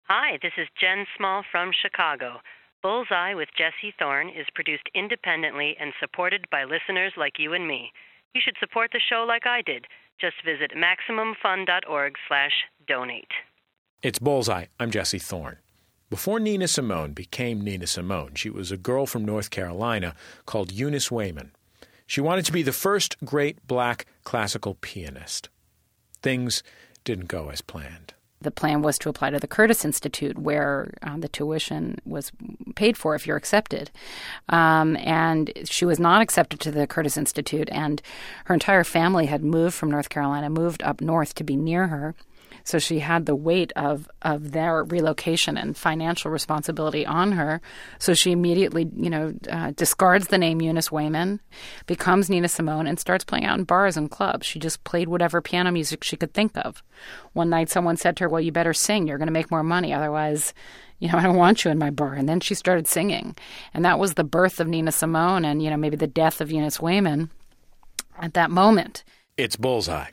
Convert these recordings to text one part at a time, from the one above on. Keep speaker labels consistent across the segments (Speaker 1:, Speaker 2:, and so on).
Speaker 1: Hi, this is Jen Small from Chicago. Bullseye with Jesse Thorne is produced independently and supported by listeners like you and me. You should support the show like I did. Just visit MaximumFun.org/donate.
Speaker 2: It's Bullseye. I'm Jesse Thorne. Before Nina Simone became Nina Simone, she was a girl from North Carolina called Eunice Wayman. She wanted to be the first great black classical pianist. Things didn't go as planned.
Speaker 3: The plan was to apply to the Curtis Institute, where the tuition was paid for if you're accepted. And she was not accepted to the Curtis Institute, and her entire family had moved from North Carolina, moved up north to be near her. So she had the weight of their relocation and financial responsibility on her. So she immediately, discards the name Eunice Wayman, becomes Nina Simone, and starts playing out in bars and clubs. She just played whatever piano music she could think of. One night someone said to her, well, you better sing. You're going to make more money. Otherwise, I don't want you in my bar. And then she started singing. And that was the birth of Nina Simone and, maybe the death of Eunice Wayman at that moment.
Speaker 2: It's Bullseye.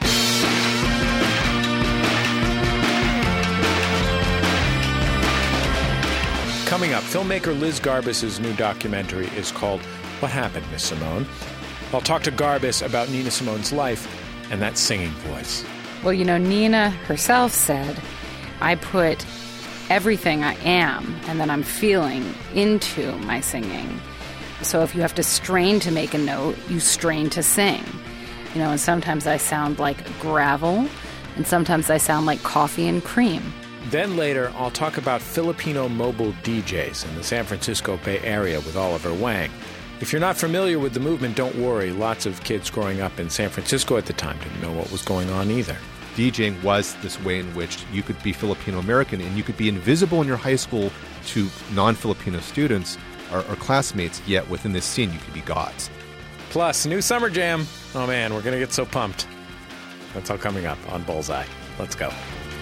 Speaker 2: Coming up, filmmaker Liz Garbus' new documentary is called What Happened, Miss Simone? I'll talk to Garbus about Nina Simone's life and that singing voice.
Speaker 3: Well, Nina herself said, I put everything I am and that I'm feeling into my singing. So if you have to strain to make a note, you strain to sing. And sometimes I sound like gravel, and sometimes I sound like coffee and cream.
Speaker 2: Then later, I'll talk about Filipino mobile DJs in the San Francisco Bay Area with Oliver Wang. If you're not familiar with the movement, don't worry. Lots of kids growing up in San Francisco at the time didn't know what was going on either.
Speaker 4: DJing was this way in which you could be Filipino-American and you could be invisible in your high school to non-Filipino students or classmates, yet within this scene you could be gods.
Speaker 2: Plus, new Summer Jam. Oh man, we're going to get so pumped. That's all coming up on Bullseye. Let's go.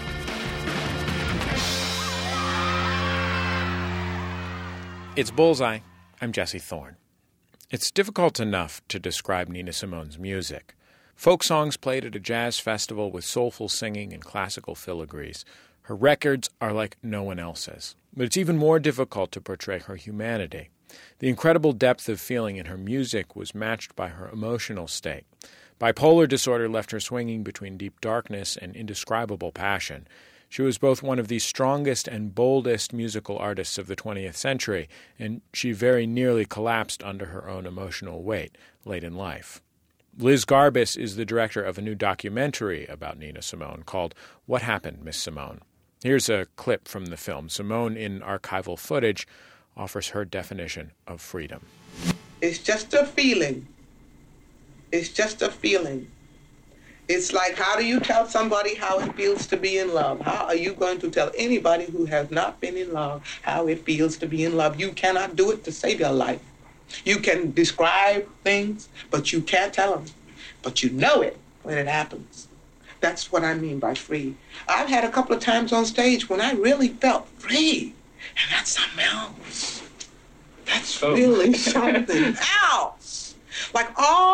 Speaker 2: It's Bullseye. I'm Jesse Thorne. It's difficult enough to describe Nina Simone's music. Folk songs played at a jazz festival with soulful singing and classical filigrees. Her records are like no one else's. But it's even more difficult to portray her humanity. The incredible depth of feeling in her music was matched by her emotional state. Bipolar disorder left her swinging between deep darkness and indescribable passion. She was both one of the strongest and boldest musical artists of the 20th century, and she very nearly collapsed under her own emotional weight late in life. Liz Garbus is the director of a new documentary about Nina Simone called What Happened, Miss Simone? Here's a clip from the film. Simone, in archival footage, offers her definition of freedom.
Speaker 5: It's just a feeling. It's just a feeling. It's like, how do you tell somebody how it feels to be in love? How are you going to tell anybody who has not been in love how it feels to be in love? You cannot do it to save your life. You can describe things, but you can't tell them. But you know it when it happens. That's what I mean by free. I've had a couple of times on stage when I really felt free. And that's something else. That's really something else. Like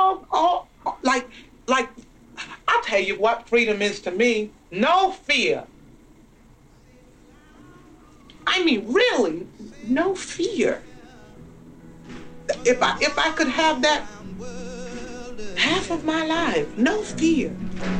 Speaker 5: I'll tell you what freedom is to me. No fear. I mean, really, no fear. If I could have that half of my life, no fear.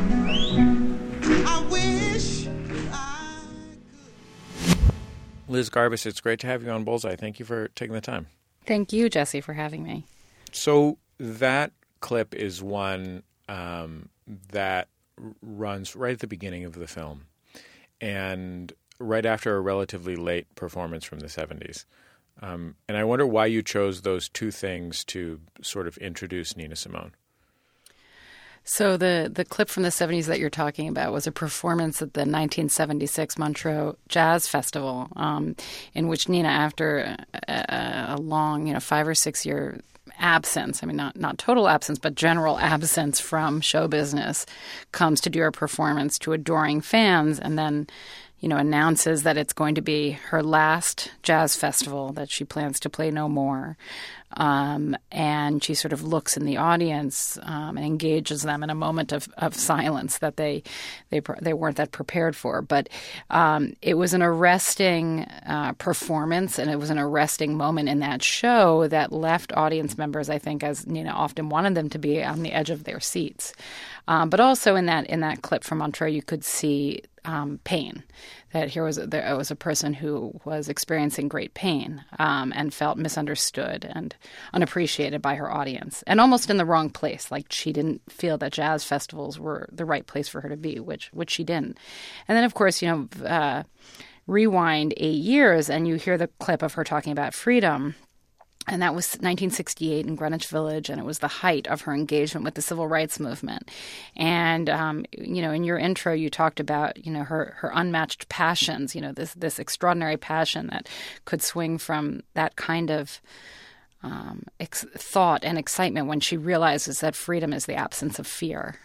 Speaker 5: I wish I could.
Speaker 2: Liz Garbus, it's great to have you on Bullseye. Thank you for taking the time.
Speaker 3: Thank you, Jesse, for having me.
Speaker 2: So that clip is one that runs right at the beginning of the film and right after a relatively late performance from the 70s. And I wonder why you chose those two things to sort of introduce Nina Simone.
Speaker 3: So the clip from the 70s that you're talking about was a performance at the 1976 Montreux Jazz Festival, in which Nina, after a long, 5 or 6 year absence, I mean, not total absence, but general absence from show business, comes to do her performance to adoring fans and then, announces that it's going to be her last jazz festival, that she plans to play no more. And she sort of looks in the audience and engages them in a moment of silence that they weren't that prepared for. But it was an arresting performance, and it was an arresting moment in that show that left audience members, I think, as Nina often wanted them to be, on the edge of their seats. But also in that clip from Montreux, you could see pain. That there was a person who was experiencing great pain and felt misunderstood and unappreciated by her audience, and almost in the wrong place. Like, she didn't feel that jazz festivals were the right place for her to be, which she didn't. And then, of course, rewind 8 years, and you hear the clip of her talking about freedom. And that was 1968 in Greenwich Village, and it was the height of her engagement with the civil rights movement. And, in your intro, you talked about, her unmatched passions, this extraordinary passion that could swing from that kind of thought and excitement when she realizes that freedom is the absence of fear.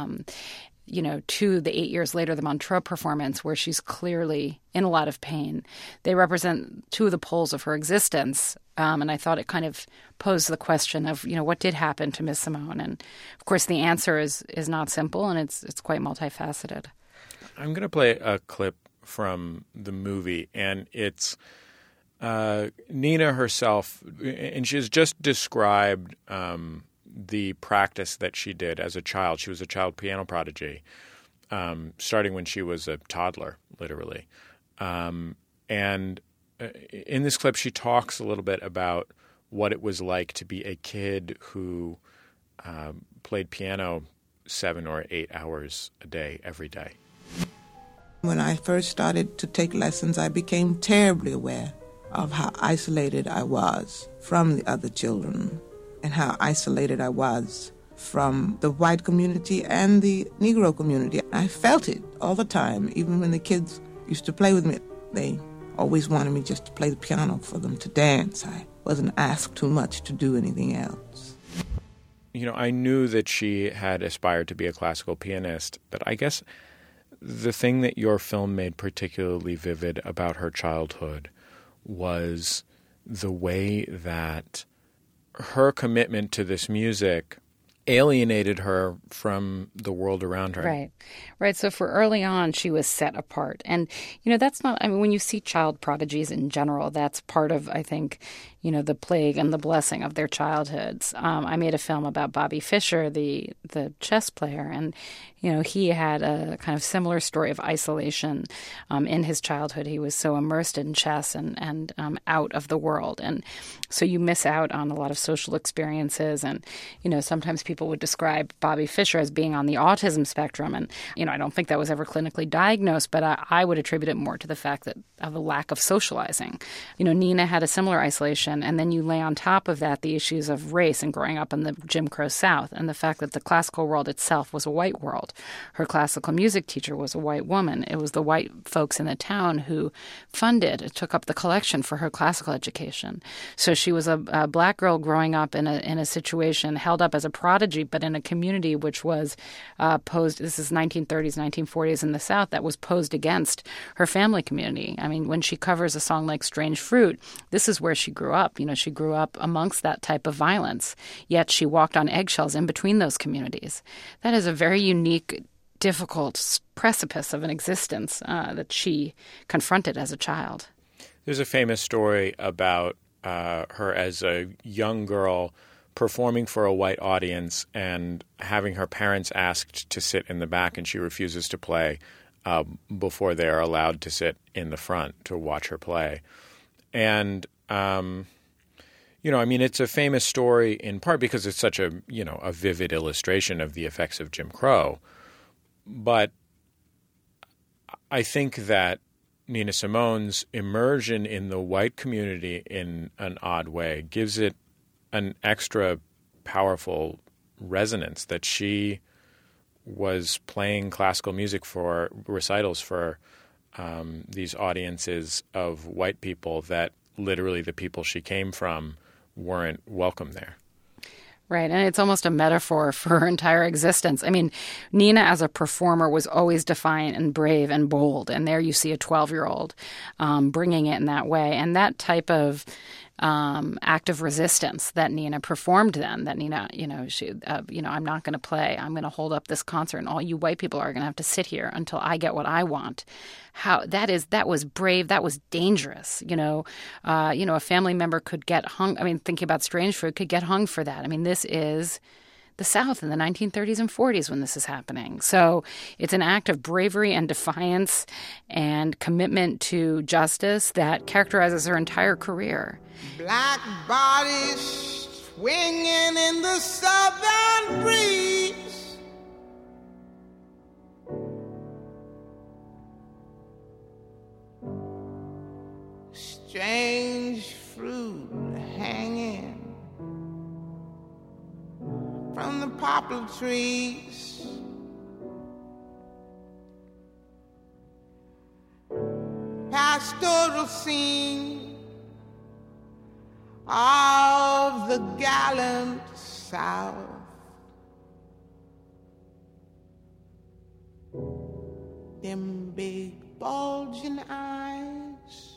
Speaker 3: To the 8 years later, the Montreux performance, where she's clearly in a lot of pain. They represent two of the poles of her existence. And I thought it kind of posed the question of, what did happen to Miss Simone? And, of course, the answer is not simple, and it's quite multifaceted.
Speaker 2: I'm going to play a clip from the movie, and it's Nina herself, and she's just described the practice that she did as a child. She was a child piano prodigy, starting when she was a toddler, literally. And in this clip, she talks a little bit about what it was like to be a kid who played piano 7 or 8 hours a day, every day.
Speaker 5: When I first started to take lessons, I became terribly aware of how isolated I was from the other children, and how isolated I was from the white community and the Negro community. I felt it all the time, even when the kids used to play with me. They always wanted me just to play the piano for them to dance. I wasn't asked too much to do anything else.
Speaker 2: I knew that she had aspired to be a classical pianist, but I guess the thing that your film made particularly vivid about her childhood was the way that her commitment to this music alienated her from the world around her. Right.
Speaker 3: So for early on, she was set apart. And, that's not, when you see child prodigies in general, that's part of, I think, the plague and the blessing of their childhoods. I made a film about Bobby Fischer, the chess player, and, he had a kind of similar story of isolation in his childhood. He was so immersed in chess and out of the world. And so you miss out on a lot of social experiences. And, sometimes people would describe Bobby Fischer as being on the autism spectrum. And, I don't think that was ever clinically diagnosed, but I would attribute it more to the fact that of a lack of socializing. Nina had a similar isolation. And then you lay on top of that the issues of race and growing up in the Jim Crow South, and the fact that the classical world itself was a white world. Her classical music teacher was a white woman. It was the white folks in the town who took up the collection for her classical education. So she was a black girl growing up in a situation held up as a prodigy, but in a community which was posed, this is 1930s, 1940s in the South, that was posed against her family community. When she covers a song like Strange Fruit, this is where she grew up. She grew up amongst that type of violence, yet she walked on eggshells in between those communities. That is a very unique, difficult precipice of an existence that she confronted as a child.
Speaker 2: There's a famous story about her as a young girl performing for a white audience and having her parents asked to sit in the back, and she refuses to play before they are allowed to sit in the front to watch her play. And it's a famous story in part because it's such a vivid illustration of the effects of Jim Crow. But I think that Nina Simone's immersion in the white community in an odd way gives it an extra powerful resonance, that she was playing classical music for recitals for these audiences of white people that literally the people she came from weren't welcome there.
Speaker 3: Right, and it's almost a metaphor for her entire existence. I mean, Nina as a performer was always defiant and brave and bold, and there you see a 12-year-old bringing it in that way. And that type of act of resistance that Nina performed then, that Nina, I'm not going to play. I'm going to hold up this concert, and all you white people are going to have to sit here until I get what I want. That was brave. That was dangerous. A family member could get hung. I mean, thinking about Strange Fruit, could get hung for that. I mean, this is the South in the 1930s and 40s when this is happening. So it's an act of bravery and defiance and commitment to justice that characterizes her entire career.
Speaker 6: Black bodies swinging in the southern breeze. Strange fruit hanging from the poplar trees. Pastoral scene of the gallant South. Them big bulging eyes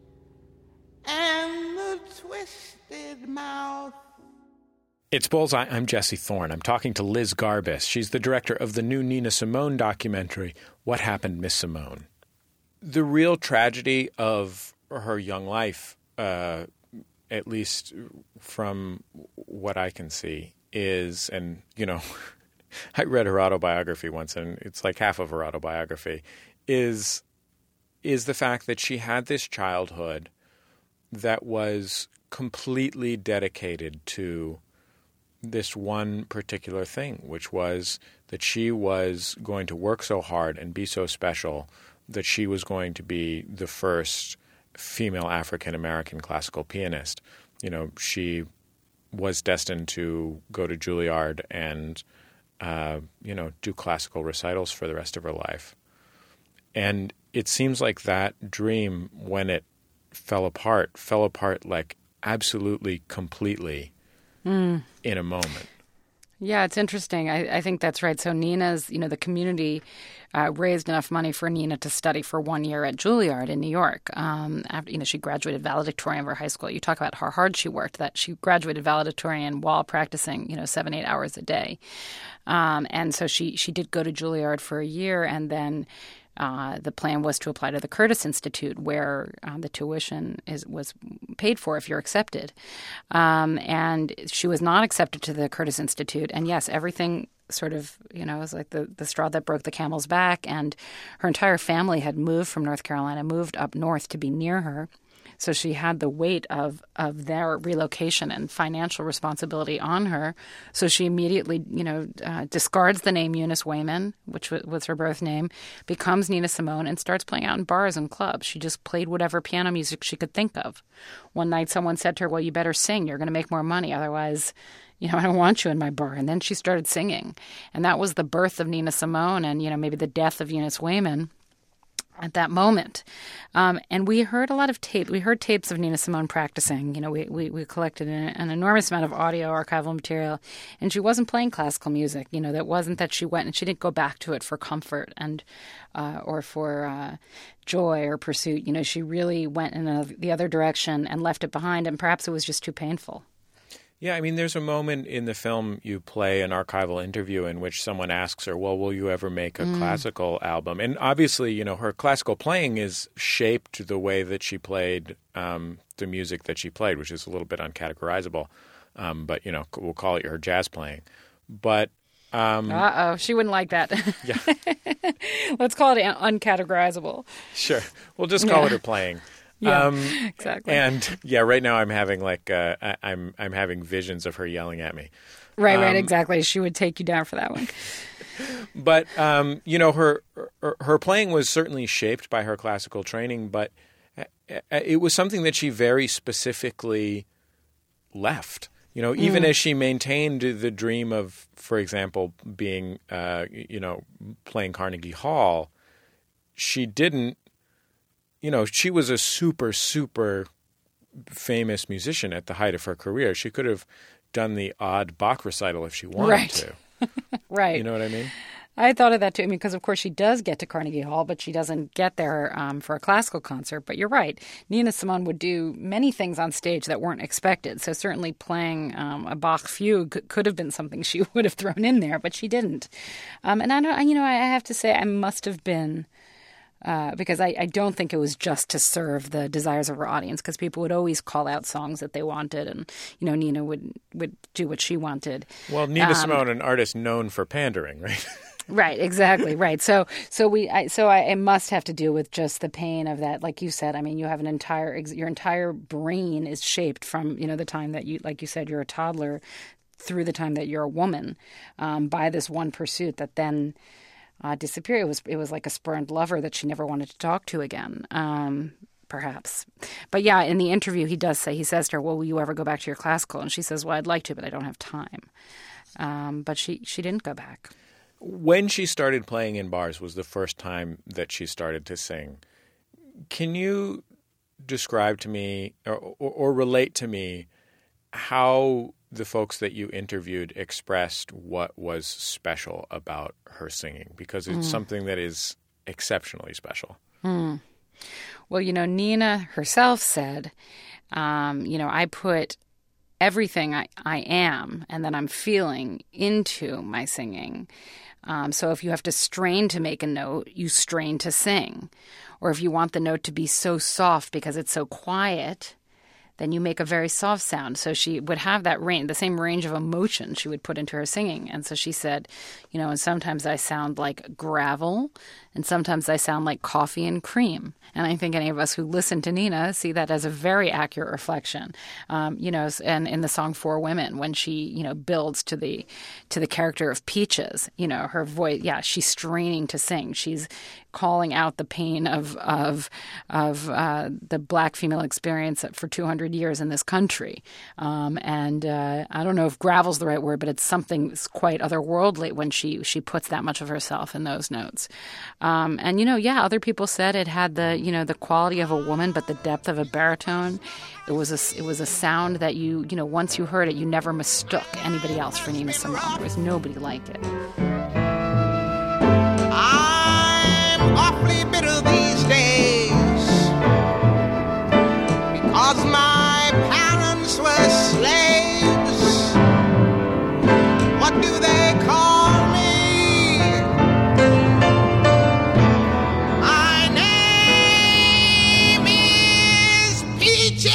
Speaker 6: and the twisted mouth.
Speaker 2: It's Bullseye. I'm Jesse Thorne. I'm talking to Liz Garbus. She's the director of the new Nina Simone documentary, What Happened, Miss Simone? The real tragedy of her young life, at least from what I can see, is, and, I read her autobiography once, and it's like half of her autobiography, is the fact that she had this childhood that was completely dedicated to this one particular thing, which was that she was going to work so hard and be so special that she was going to be the first female African-American classical pianist. She was destined to go to Juilliard and, do classical recitals for the rest of her life. And it seems like that dream, when it fell apart like absolutely, completely in a moment.
Speaker 3: Yeah, it's interesting. I think that's right. So Nina's, the community raised enough money for Nina to study for 1 year at Juilliard in New York. After, she graduated valedictorian of her high school. You talk about how hard she worked, that she graduated valedictorian while practicing, 7-8 hours a day. And so she did go to Juilliard for a year, and then the plan was to apply to the Curtis Institute, where the tuition was paid for if you're accepted. And she was not accepted to the Curtis Institute. And yes, everything sort of, was like the straw that broke the camel's back. And her entire family had moved from North Carolina, moved up north to be near her. So she had the weight of their relocation and financial responsibility on her. So she immediately, discards the name Eunice Wayman, which was her birth name, becomes Nina Simone, and starts playing out in bars and clubs. She just played whatever piano music she could think of. One night someone said to her, well, you better sing. You're going to make more money. Otherwise, I don't want you in my bar. And then she started singing. And that was the birth of Nina Simone and, maybe the death of Eunice Wayman at that moment. And we heard a lot of tape. We heard tapes of Nina Simone practicing. We collected an enormous amount of audio archival material, and she wasn't playing classical music. That wasn't that she went and she didn't go back to it for comfort and or for joy or pursuit. She really went in the other direction and left it behind, and perhaps it was just too painful.
Speaker 2: Yeah, there's a moment in the film you play an archival interview in which someone asks her, well, will you ever make a classical album? And obviously, her classical playing is shaped the way that she played the music that she played, which is a little bit uncategorizable. But, we'll call it her jazz playing. But
Speaker 3: she wouldn't like that.
Speaker 2: Yeah.
Speaker 3: Let's call it uncategorizable.
Speaker 2: Sure. We'll just call it her playing.
Speaker 3: Yeah, exactly.
Speaker 2: And right now I'm having I'm having visions of her yelling at me.
Speaker 3: Right, exactly. She would take you down for that one.
Speaker 2: But her playing was certainly shaped by her classical training, but it was something that she very specifically left. Even as she maintained the dream of, for example, being playing Carnegie Hall, she didn't. She was a super, super famous musician at the height of her career. She could have done the odd Bach recital if she wanted to.
Speaker 3: Right.
Speaker 2: You know what I mean?
Speaker 3: I thought of that too. I mean, because of course she does get to Carnegie Hall, but she doesn't get there for a classical concert. But you're right. Nina Simone would do many things on stage that weren't expected. So certainly playing a Bach fugue could have been something she would have thrown in there, but she didn't. And I have to say, I must have been. Because I don't think it was just to serve the desires of her audience, because people would always call out songs that they wanted, and Nina would do what she wanted.
Speaker 2: Well, Nina Simone, an artist known for pandering, right?
Speaker 3: Right, exactly, right. So it must have to do with just the pain of that. Like you said, I mean, you have your entire brain is shaped from the time that you, like you said, you're a toddler through the time that you're a woman, by this one pursuit that then disappeared. It was like a spurned lover that she never wanted to talk to again. Perhaps. But yeah, in the interview, he says to her, well, will you ever go back to your classical? And she says, well, I'd like to, but I don't have time. But she didn't go back.
Speaker 2: When she started playing in bars was the first time that she started to sing. Can you describe to me or relate to me how the folks that you interviewed expressed what was special about her singing? Because it's something that is exceptionally special.
Speaker 3: Well, Nina herself said, I put everything I am and that I'm feeling into my singing. So if you have to strain to make a note, you strain to sing. Or if you want the note to be so soft because it's so quiet, then you make a very soft sound. So she would have that range, the same range of emotion she would put into her singing. And so she said, and sometimes I sound like gravel, and sometimes I sound like coffee and cream. And I think any of us who listen to Nina see that as a very accurate reflection. And in the song For Women, when she, builds to the character of Peaches, her voice, she's straining to sing. She's calling out the pain of the black female experience for 200 years in this country. And I don't know if gravel's the right word, but it's something quite otherworldly when she puts that much of herself in those notes. Other people said it had the quality of a woman, but the depth of a baritone. It was a sound that once you heard it, you never mistook anybody else for Nina Simone. There was nobody like it.
Speaker 6: I'm awfully bitter these days because my parents were slaves. What do they call me? My name is Peaches.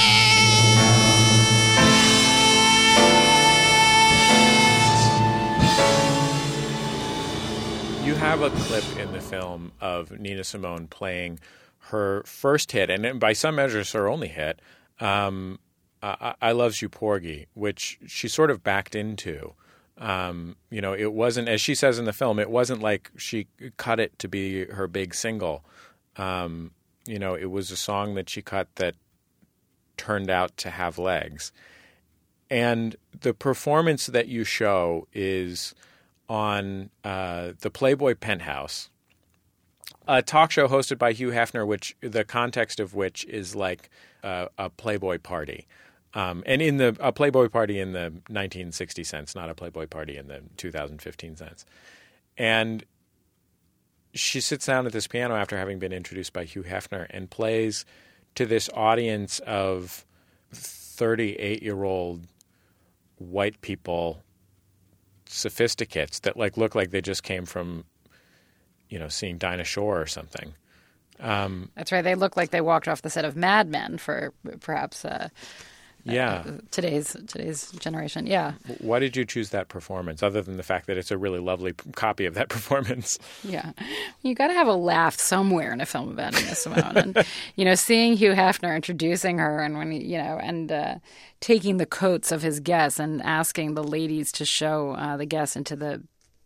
Speaker 2: You have a clip in the film of Nina Simone playing her first hit, and by some measures her only hit, I Loves You Porgy, which she sort of backed into. It wasn't, as she says in the film, it wasn't like she cut it to be her big single. It was a song that she cut that turned out to have legs. And the performance that you show is on the Playboy Penthouse, a talk show hosted by Hugh Hefner, which the context of which is like a Playboy party. And in a Playboy party in the 1960 sense, not a Playboy party in the 2015 sense. And she sits down at this piano after having been introduced by Hugh Hefner and plays to this audience of 38-year-old white people, sophisticates that look like they just came from, seeing Dinah Shore or something.
Speaker 3: That's right. They look like they walked off the set of Mad Men for perhaps today's generation. Yeah.
Speaker 2: Why did you choose that performance, other than the fact that it's a really lovely copy of that performance?
Speaker 3: Yeah. You got to have a laugh somewhere in a film about Nina Simone. And, seeing Hugh Hefner introducing her and when, taking the coats of his guests and asking the ladies to show the guests into the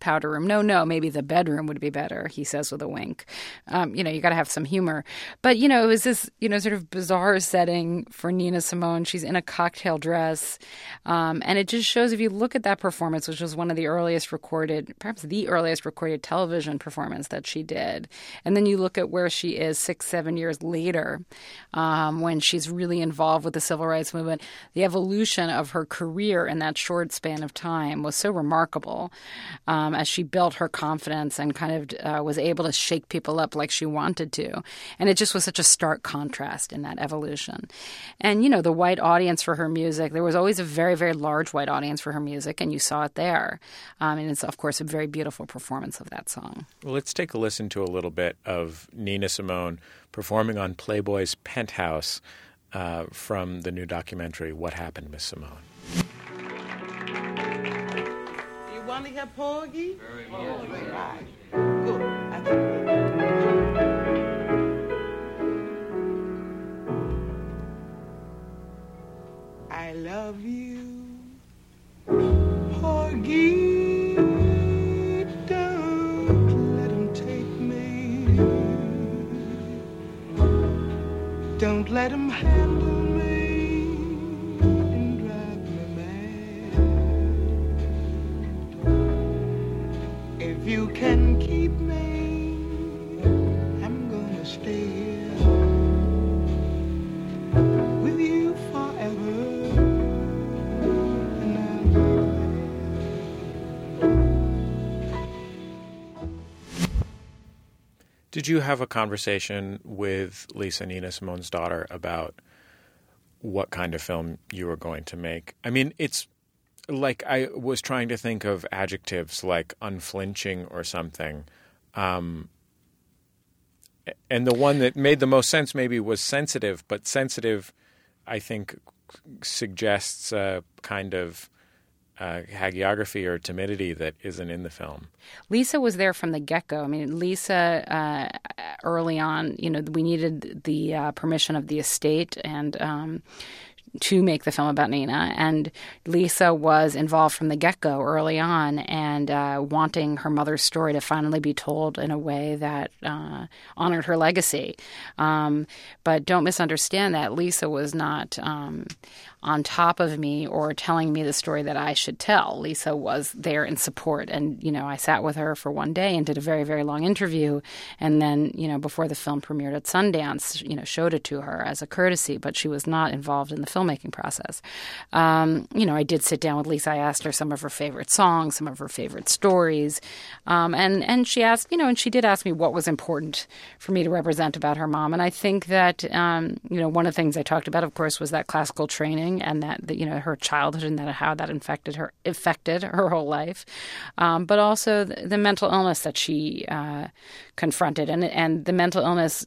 Speaker 3: powder room. No, maybe the bedroom would be better, he says with a wink. You got to have some humor. But, it was this, sort of bizarre setting for Nina Simone. She's in a cocktail dress. And it just shows, if you look at that performance, which was one of the earliest recorded, perhaps the earliest recorded television performance that she did. And then you look at where she is 6-7 years later, when she's really involved with the civil rights movement. The evolution of her career in that short span of time was so remarkable, as she built her confidence and kind of was able to shake people up like she wanted to. And it just was such a stark contrast in that evolution. And, the white audience for her music, there was always a very, very large white audience for her music, and you saw it there. And it's, of course, a very beautiful performance of that song.
Speaker 2: Well, let's take a listen to a little bit of Nina Simone performing on Playboy's Penthouse from the new documentary, What Happened, Miss Simone.
Speaker 5: You want to hear Porgy? Very much. Right. Good. That's good. I love you, Porgy, don't let him take me, don't let him handle me and drive me mad. If you can keep me, I'm gonna stay here with you forever.
Speaker 2: Did you have a conversation with Lisa, Nina Simone's daughter, about what kind of film you were going to make? I mean, it's like I was trying to think of adjectives like unflinching or something. And the one that made the most sense maybe was sensitive, but sensitive, I think, suggests a kind of hagiography or timidity that isn't in the film.
Speaker 3: Lisa was there from the get-go. I mean, Lisa, early on, we needed the permission of the estate and to make the film about Nina. And Lisa was involved from the get-go early on and wanting her mother's story to finally be told in a way that honored her legacy. But don't misunderstand that. Lisa was not on top of me or telling me the story that I should tell. Lisa was there in support. And, I sat with her for one day and did a very, very long interview. And then, before the film premiered at Sundance, showed it to her as a courtesy, but she was not involved in the filmmaking process. I did sit down with Lisa. I asked her some of her favorite songs, some of her favorite stories. And she asked, and she did ask me what was important for me to represent about her mom. And I think that, one of the things I talked about, of course, was that classical training and that her childhood and how that affected her whole life, but also the mental illness that she confronted, and the mental illness.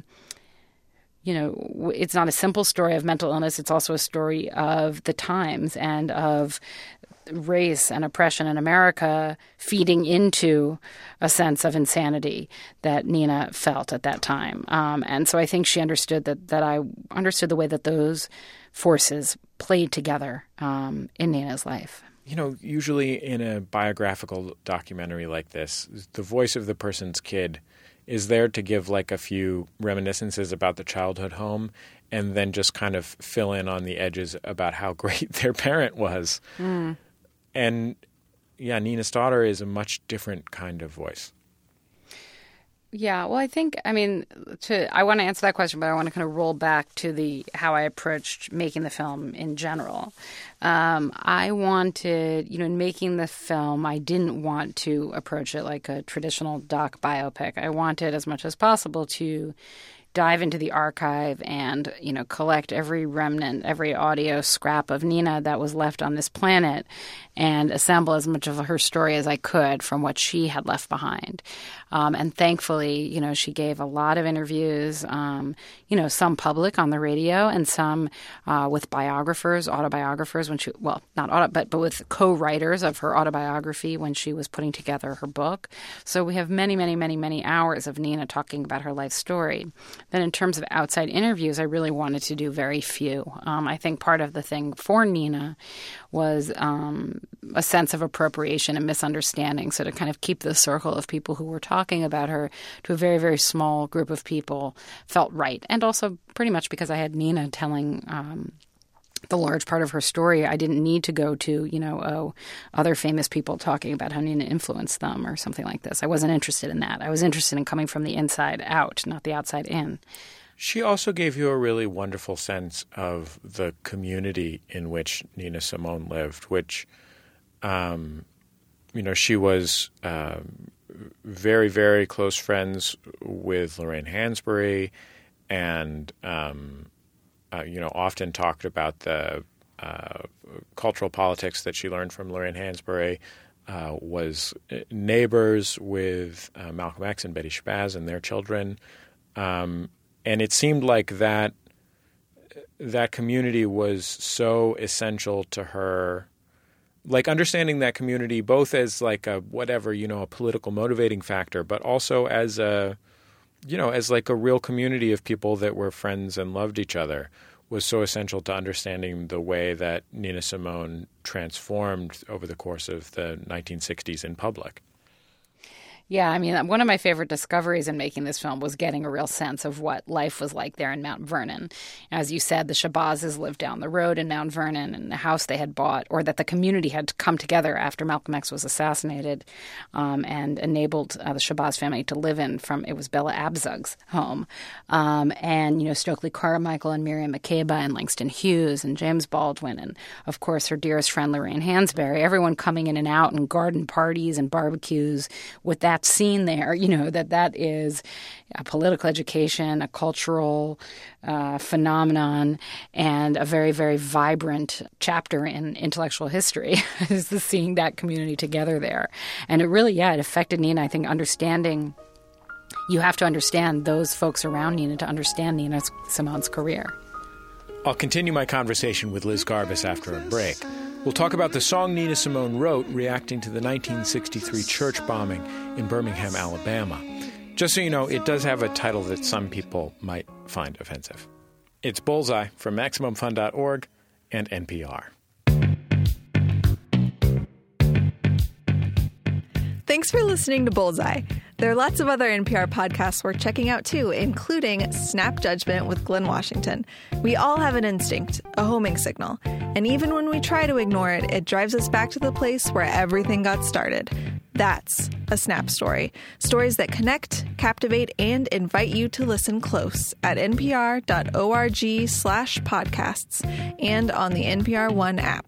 Speaker 3: It's not a simple story of mental illness. It's also a story of the times and of race and oppression in America feeding into a sense of insanity that Nina felt at that time. And so I think she understood that I understood the way that those forces played together in Nina's life.
Speaker 2: Usually in a biographical documentary like this, the voice of the person's kid is there to give like a few reminiscences about the childhood home and then just kind of fill in on the edges about how great their parent was. Mm. And yeah, Nina's daughter is a much different kind of voice.
Speaker 3: Yeah, well, I want to answer that question, but I want to kind of roll back to how I approached making the film in general. I wanted, in making the film, I didn't want to approach it like a traditional doc biopic. I wanted, as much as possible, to dive into the archive and, collect every remnant, every audio scrap of Nina that was left on this planet and assemble as much of her story as I could from what she had left behind. And thankfully, she gave a lot of interviews, some public on the radio and some with autobiographers when she, but with co-writers of her autobiography when she was putting together her book. So we have many, many, many, many hours of Nina talking about her life story. then in terms of outside interviews, I really wanted to do very few. I think part of the thing for Nina was a sense of appropriation and misunderstanding. So to kind of keep the circle of people who were talking about her to a very, very small group of people felt right. And also pretty much because I had Nina telling the large part of her story, I didn't need to go to, other famous people talking about how Nina influenced them or something like this. I wasn't interested in that. I was interested in coming from the inside out, not the outside in.
Speaker 2: She also gave you a really wonderful sense of the community in which Nina Simone lived, which, she was very, very close friends with Lorraine Hansberry and often talked about the cultural politics that she learned from Lorraine Hansberry, was neighbors with Malcolm X and Betty Shabazz and their children. And it seemed like that community was so essential to her, like understanding that community both as like a political motivating factor, but also as as like a real community of people that were friends and loved each other, was so essential to understanding the way that Nina Simone transformed over the course of the 1960s in public.
Speaker 3: Yeah, I mean, one of my favorite discoveries in making this film was getting a real sense of what life was like there in Mount Vernon. As you said, the Shabazes lived down the road in Mount Vernon, and the house they had bought, or that the community had come together after Malcolm X was assassinated, and enabled the Shabazz family to live in it was Bella Abzug's home. And, Stokely Carmichael and Miriam Makeba and Langston Hughes and James Baldwin and, of course, her dearest friend Lorraine Hansberry, everyone coming in and out and garden parties and barbecues with that scene there, that is a political education, a cultural phenomenon, and a very, very vibrant chapter in intellectual history is seeing that community together there. And it really, it affected Nina, I think, understanding. You have to understand those folks around Nina to understand Nina Simone's career.
Speaker 2: I'll continue my conversation with Liz Garbus after a break. We'll talk about the song Nina Simone wrote reacting to the 1963 church bombing in Birmingham, Alabama. Just so you know, it does have a title that some people might find offensive. It's Bullseye from MaximumFun.org and NPR.
Speaker 7: Thanks for listening to Bullseye. There are lots of other NPR podcasts worth checking out, too, including Snap Judgment with Glenn Washington. We all have an instinct, a homing signal. And even when we try to ignore it, it drives us back to the place where everything got started. That's a Snap story. Stories that connect, captivate, and invite you to listen close at npr.org/podcasts and on the NPR One app.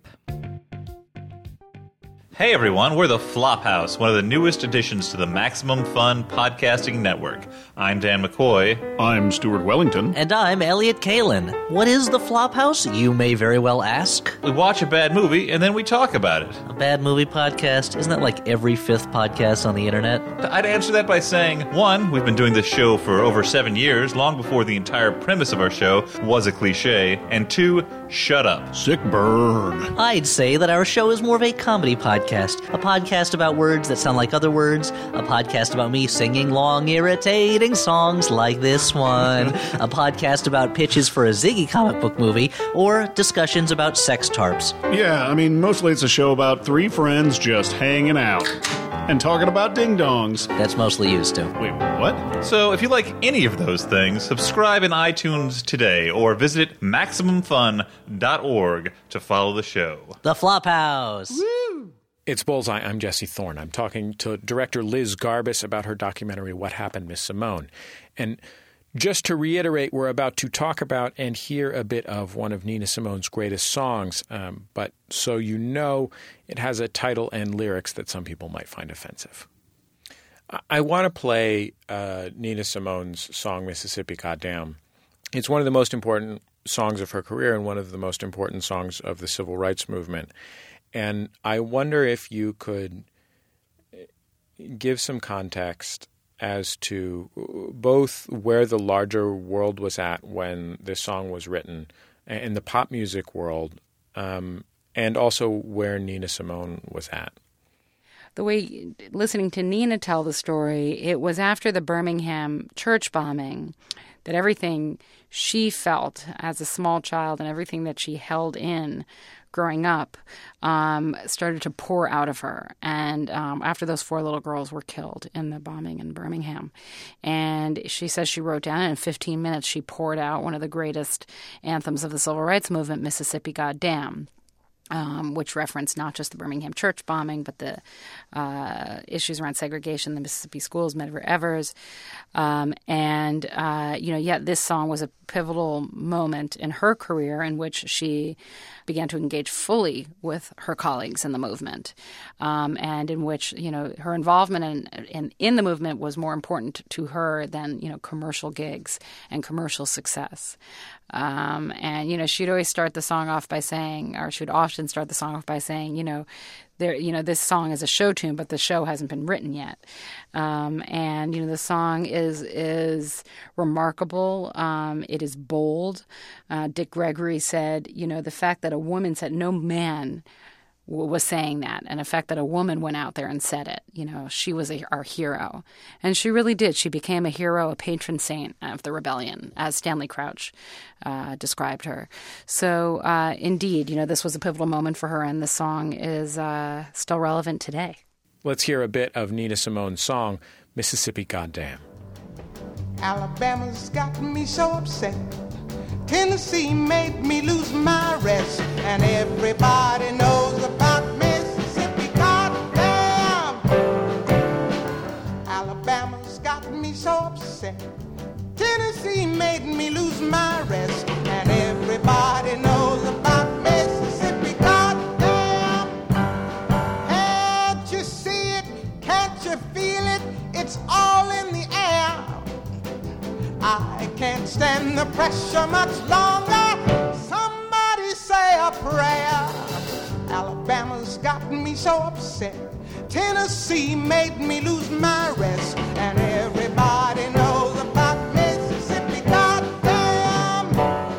Speaker 8: Hey everyone, we're the Flophouse, one of the newest additions to the Maximum Fun podcasting network. I'm Dan McCoy.
Speaker 9: I'm Stuart Wellington.
Speaker 10: And I'm Elliot Kalin. What is the Flophouse, you may very well ask?
Speaker 8: We watch a bad movie and then we talk about it.
Speaker 10: A bad movie podcast? Isn't that like every fifth podcast on the internet?
Speaker 8: I'd answer that by saying, 1, we've been doing this show for over 7 years, long before the entire premise of our show was a cliche, and 2, shut up.
Speaker 9: Sick burn.
Speaker 10: I'd say that our show is more of a comedy podcast. A podcast about words that sound like other words. A podcast about me singing long, irritating songs like this one. A podcast about pitches for a Ziggy comic book movie. Or discussions about sex tarps.
Speaker 9: Yeah, I mean, mostly it's a show about 3 friends just hanging out. And talking about ding-dongs.
Speaker 10: That's mostly used to.
Speaker 9: Wait, what?
Speaker 8: So if you like any of those things, subscribe in iTunes today or visit MaximumFun.org to follow the show.
Speaker 10: The Flophouse.
Speaker 2: Woo! It's Bullseye. I'm Jesse Thorne. I'm talking to director Liz Garbus about her documentary, What Happened, Miss Simone. And just to reiterate, we're about to talk about and hear a bit of one of Nina Simone's greatest songs. But so you know, it has a title and lyrics that some people might find offensive. I want to play Nina Simone's song, Mississippi Goddam. It's one of the most important songs of her career and one of the most important songs of the civil rights movement. And I wonder if you could give some context as to both where the larger world was at when this song was written in the pop music world, and also where Nina Simone was at.
Speaker 3: The way, listening to Nina tell the story, it was after the Birmingham church bombing that everything she felt as a small child and everything that she held in growing up started to pour out of her. And after those 4 little girls were killed in the bombing in Birmingham. And she says she wrote down, and in 15 minutes she poured out one of the greatest anthems of the civil rights movement, Mississippi Goddamn. Which referenced not just the Birmingham church bombing, but the issues around segregation, the Mississippi schools, Medgar Evers. This song was a pivotal moment in her career in which she began to engage fully with her colleagues in the movement, and in which, her involvement in the movement was more important to her than, commercial gigs and commercial success. She'd always start the song off by saying, or she would often start the song off by saying, this song is a show tune, but the show hasn't been written yet. The song is remarkable. It is bold. Dick Gregory said, the fact that a woman said, no man was saying that, and the fact that a woman went out there and said it, she was our hero. And she really did. She became a hero, a patron saint of the rebellion, as Stanley Crouch described her. So indeed, this was a pivotal moment for her, and the song is still relevant today.
Speaker 2: Let's hear a bit of Nina Simone's song, Mississippi Goddamn.
Speaker 6: Alabama's got me so upset. Tennessee made me lose my rest, and everybody knows about Mississippi, goddamn. Alabama's got me so upset. Tennessee made me lose my rest, and everybody knows about Mississippi, goddamn. Can't you see it? Can't you feel it? It's all in the air. I can't stand the pressure much longer. Somebody say a prayer. Alabama's gotten me so upset. Tennessee made me lose my rest, and everybody knows about Mississippi, goddamn.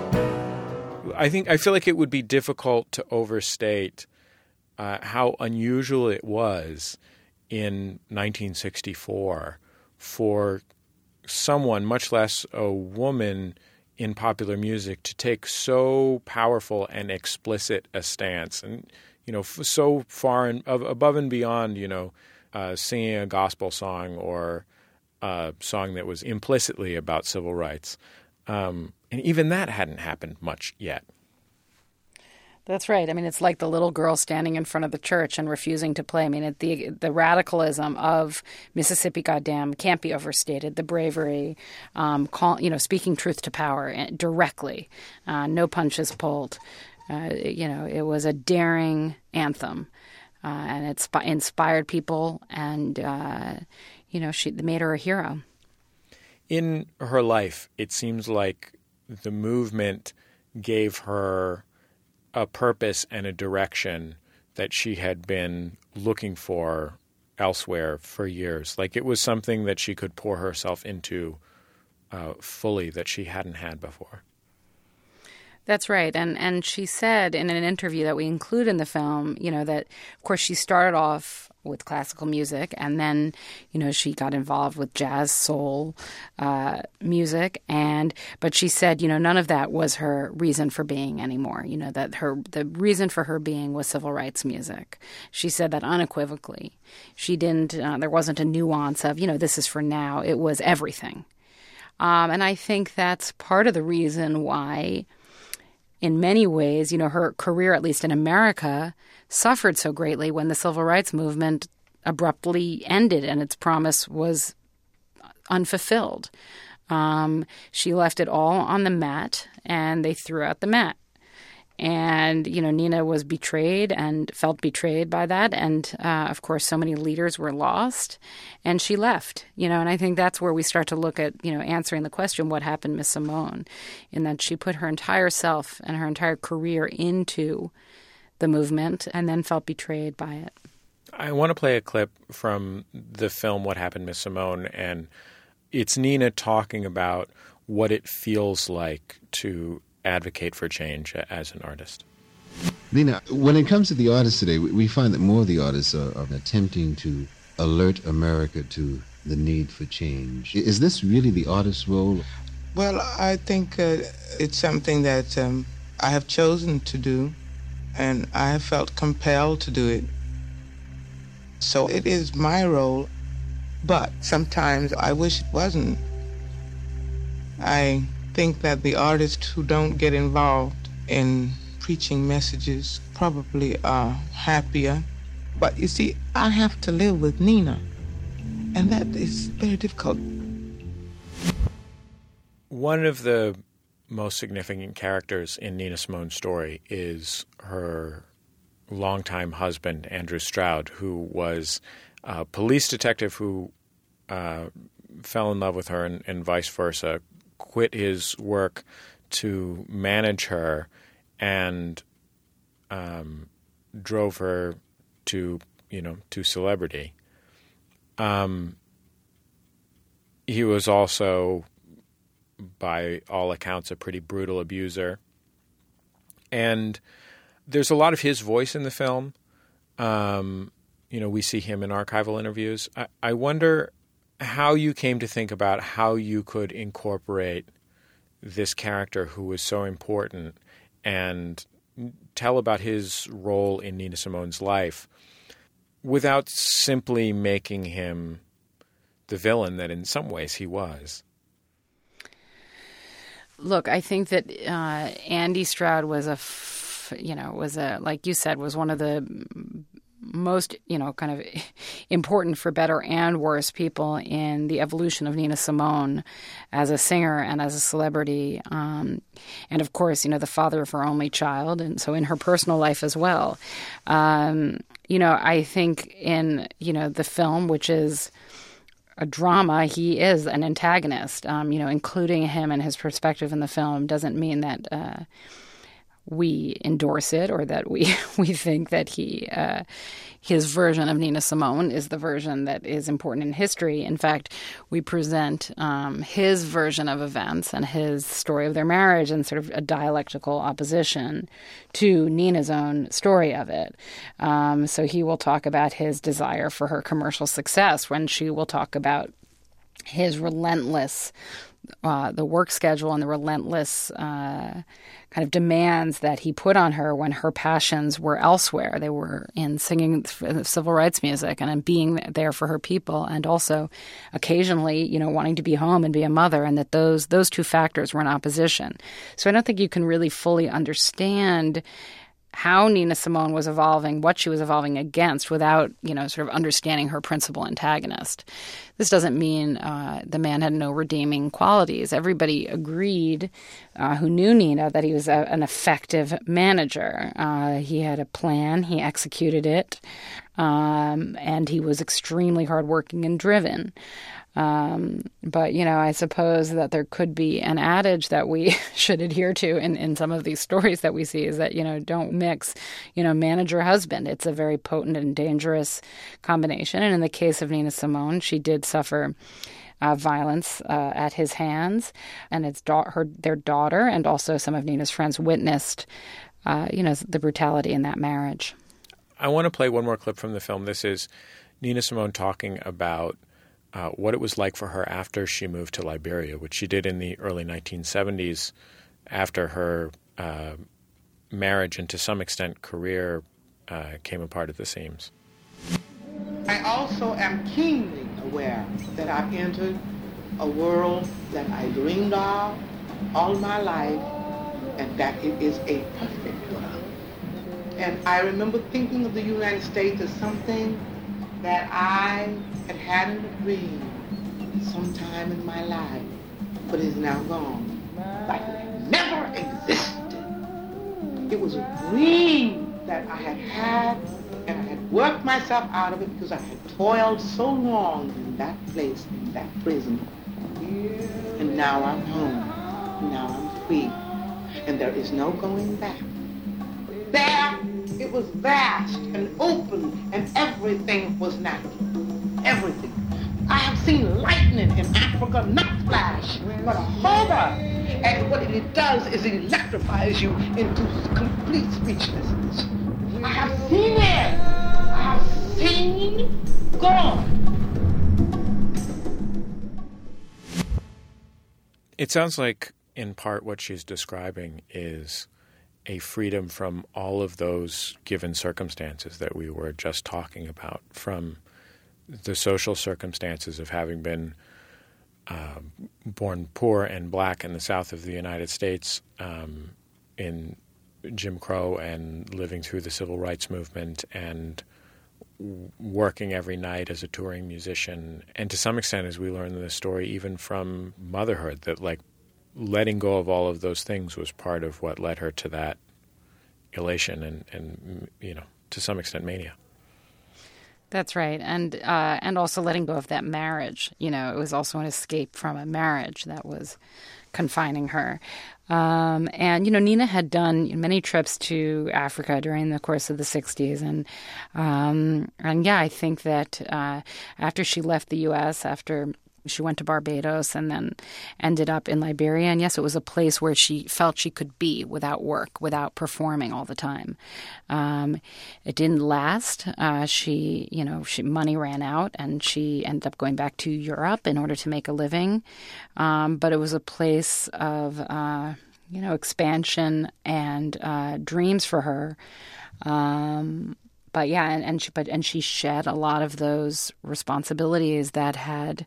Speaker 2: I feel like it would be difficult to overstate how unusual it was in 1964 for someone, much less a woman in popular music, to take so powerful and explicit a stance, and so far and above and beyond, singing a gospel song or a song that was implicitly about civil rights, and even that hadn't happened much yet.
Speaker 3: That's right. I mean, it's like the little girl standing in front of the church and refusing to play. I mean, the radicalism of Mississippi Goddamn can't be overstated. The bravery, speaking truth to power directly, no punches pulled. It was a daring anthem, and it inspired people, and she made her a hero.
Speaker 2: In her life, it seems like the movement gave her a purpose and a direction that she had been looking for elsewhere for years. Like it was something that she could pour herself into fully that she hadn't had before.
Speaker 3: That's right. And she said in an interview that we include in the film, that, of course, she started off with classical music, and then, she got involved with jazz, soul music, but she said, none of that was her reason for being anymore. That the reason for her being was civil rights music. She said that unequivocally. She didn't. There wasn't a nuance of, this is for now. It was everything, and I think that's part of the reason why, in many ways, her career, at least in America, suffered so greatly when the civil rights movement abruptly ended and its promise was unfulfilled. She left it all on the mat, and they threw out the mat. And, Nina was betrayed and felt betrayed by that. And, of course, so many leaders were lost. And she left, and I think that's where we start to look at, answering the question, what happened to Miss Simone, in that she put her entire self and her entire career into the movement and then felt betrayed by it.
Speaker 2: I want to play a clip from the film What Happened to Miss Simone, and it's Nina talking about what it feels like to advocate for change as an artist.
Speaker 11: Nina, when it comes to the artists today, we find that more of the artists are attempting to alert America to the need for change. Is this really the artist's role?
Speaker 5: Well, I think it's something that I have chosen to do, and I have felt compelled to do it. So it is my role, but sometimes I wish it wasn't. I think that the artists who don't get involved in preaching messages probably are happier. But you see, I have to live with Nina, and that is very difficult.
Speaker 2: One of the most significant characters in Nina Simone's story is her longtime husband, Andrew Stroud, who was a police detective who fell in love with her and vice versa, quit his work to manage her and drove her to celebrity. He was also, by all accounts, a pretty brutal abuser. And there's a lot of his voice in the film. We see him in archival interviews. I wonder how you came to think about how you could incorporate this character who was so important and tell about his role in Nina Simone's life without simply making him the villain that in some ways he was.
Speaker 3: Look, I think that Andy Stroud was like you said, was one of the most, kind of important for better and worse people in the evolution of Nina Simone as a singer and as a celebrity. And of course, the father of her only child. And so in her personal life as well. I think in, the film, which is a drama, he is an antagonist. Including him and his perspective in the film doesn't mean that we endorse it or that we think that his version of Nina Simone is the version that is important in history. In fact, we present his version of events and his story of their marriage in sort of a dialectical opposition to Nina's own story of it. So he will talk about his desire for her commercial success when she will talk about his relentless the work schedule and the relentless kind of demands that he put on her when her passions were elsewhere. They were in singing civil rights music and in being there for her people, and also occasionally, wanting to be home and be a mother, and that those two factors were in opposition. So I don't think you can really fully understand how Nina Simone was evolving, what she was evolving against, without, sort of understanding her principal antagonist. This doesn't mean the man had no redeeming qualities. Everybody agreed, who knew Nina, that he was an effective manager. He had a plan, he executed it, and he was extremely hardworking and driven. But, I suppose that there could be an adage that we should adhere to in some of these stories that we see is that, don't mix, manager-husband. It's a very potent and dangerous combination. And in the case of Nina Simone, she did suffer violence at his hands. And their daughter and also some of Nina's friends witnessed, the brutality in that marriage.
Speaker 2: I want to play one more clip from the film. This is Nina Simone talking about what it was like for her after she moved to Liberia, which she did in the early 1970s after her marriage and to some extent career came apart at the seams.
Speaker 5: I also am keenly aware that I've entered a world that I dreamed of all my life, and that it is a perfect world. And I remember thinking of the United States as something that I had in a dream sometime in my life, but is now gone. Like it never existed. It was a dream that I had, and I had worked myself out of it because I had toiled so long in that place, in that prison. And now I'm home. Now I'm free. And there is no going back. There, it was vast and open, and everything was natural. Everything. I have seen lightning in Africa not flash, but a hover. And what it does is it electrifies you into complete speechlessness. I have seen it. I have seen God.
Speaker 2: It sounds like, in part, what she's describing is a freedom from all of those given circumstances that we were just talking about, from the social circumstances of having been born poor and black in the South of the United States in Jim Crow and living through the Civil Rights Movement and working every night as a touring musician. And to some extent, as we learn in the story, even from motherhood, that like letting go of all of those things was part of what led her to that elation and you know, to some extent, mania.
Speaker 3: That's right, and also letting go of that marriage. You know, it was also an escape from a marriage that was confining her. And, you know, Nina had done many trips to Africa during the course of the 60s. And yeah, I think that after she left the U.S., after she went to Barbados and then ended up in Liberia. And yes, it was a place where she felt she could be without work, without performing all the time. It didn't last. Money ran out and she ended up going back to Europe in order to make a living. But it was a place of, expansion and dreams for her. But yeah, and she shed a lot of those responsibilities that had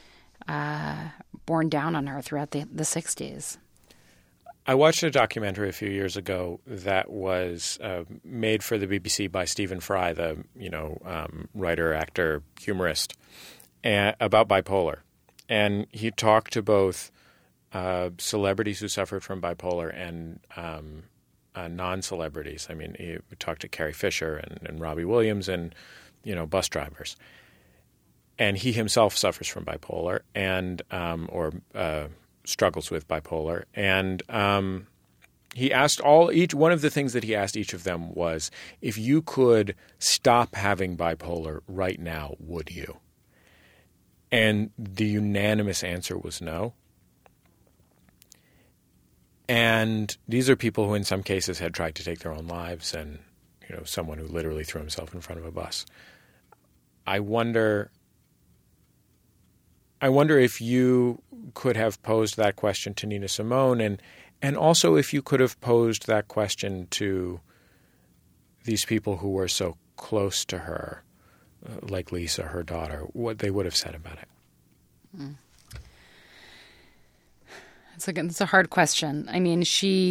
Speaker 3: borne down on her throughout the 60s.
Speaker 2: I watched a documentary a few years ago that was made for the BBC by Stephen Fry, the writer, actor, humorist, about bipolar, and he talked to both celebrities who suffered from bipolar and non-celebrities. I mean, he talked to Carrie Fisher and Robbie Williams and, bus drivers. And he himself suffers from bipolar and struggles with bipolar. And he asked each one of the things that he asked each of them was, if you could stop having bipolar right now, would you? And the unanimous answer was no. And these are people who in some cases had tried to take their own lives and, someone who literally threw himself in front of a bus. I wonder if you could have posed that question to Nina Simone and also if you could have posed that question to these people who were so close to her, like Lisa, her daughter, what they would have said about it.
Speaker 3: Mm. It's a hard question. I mean,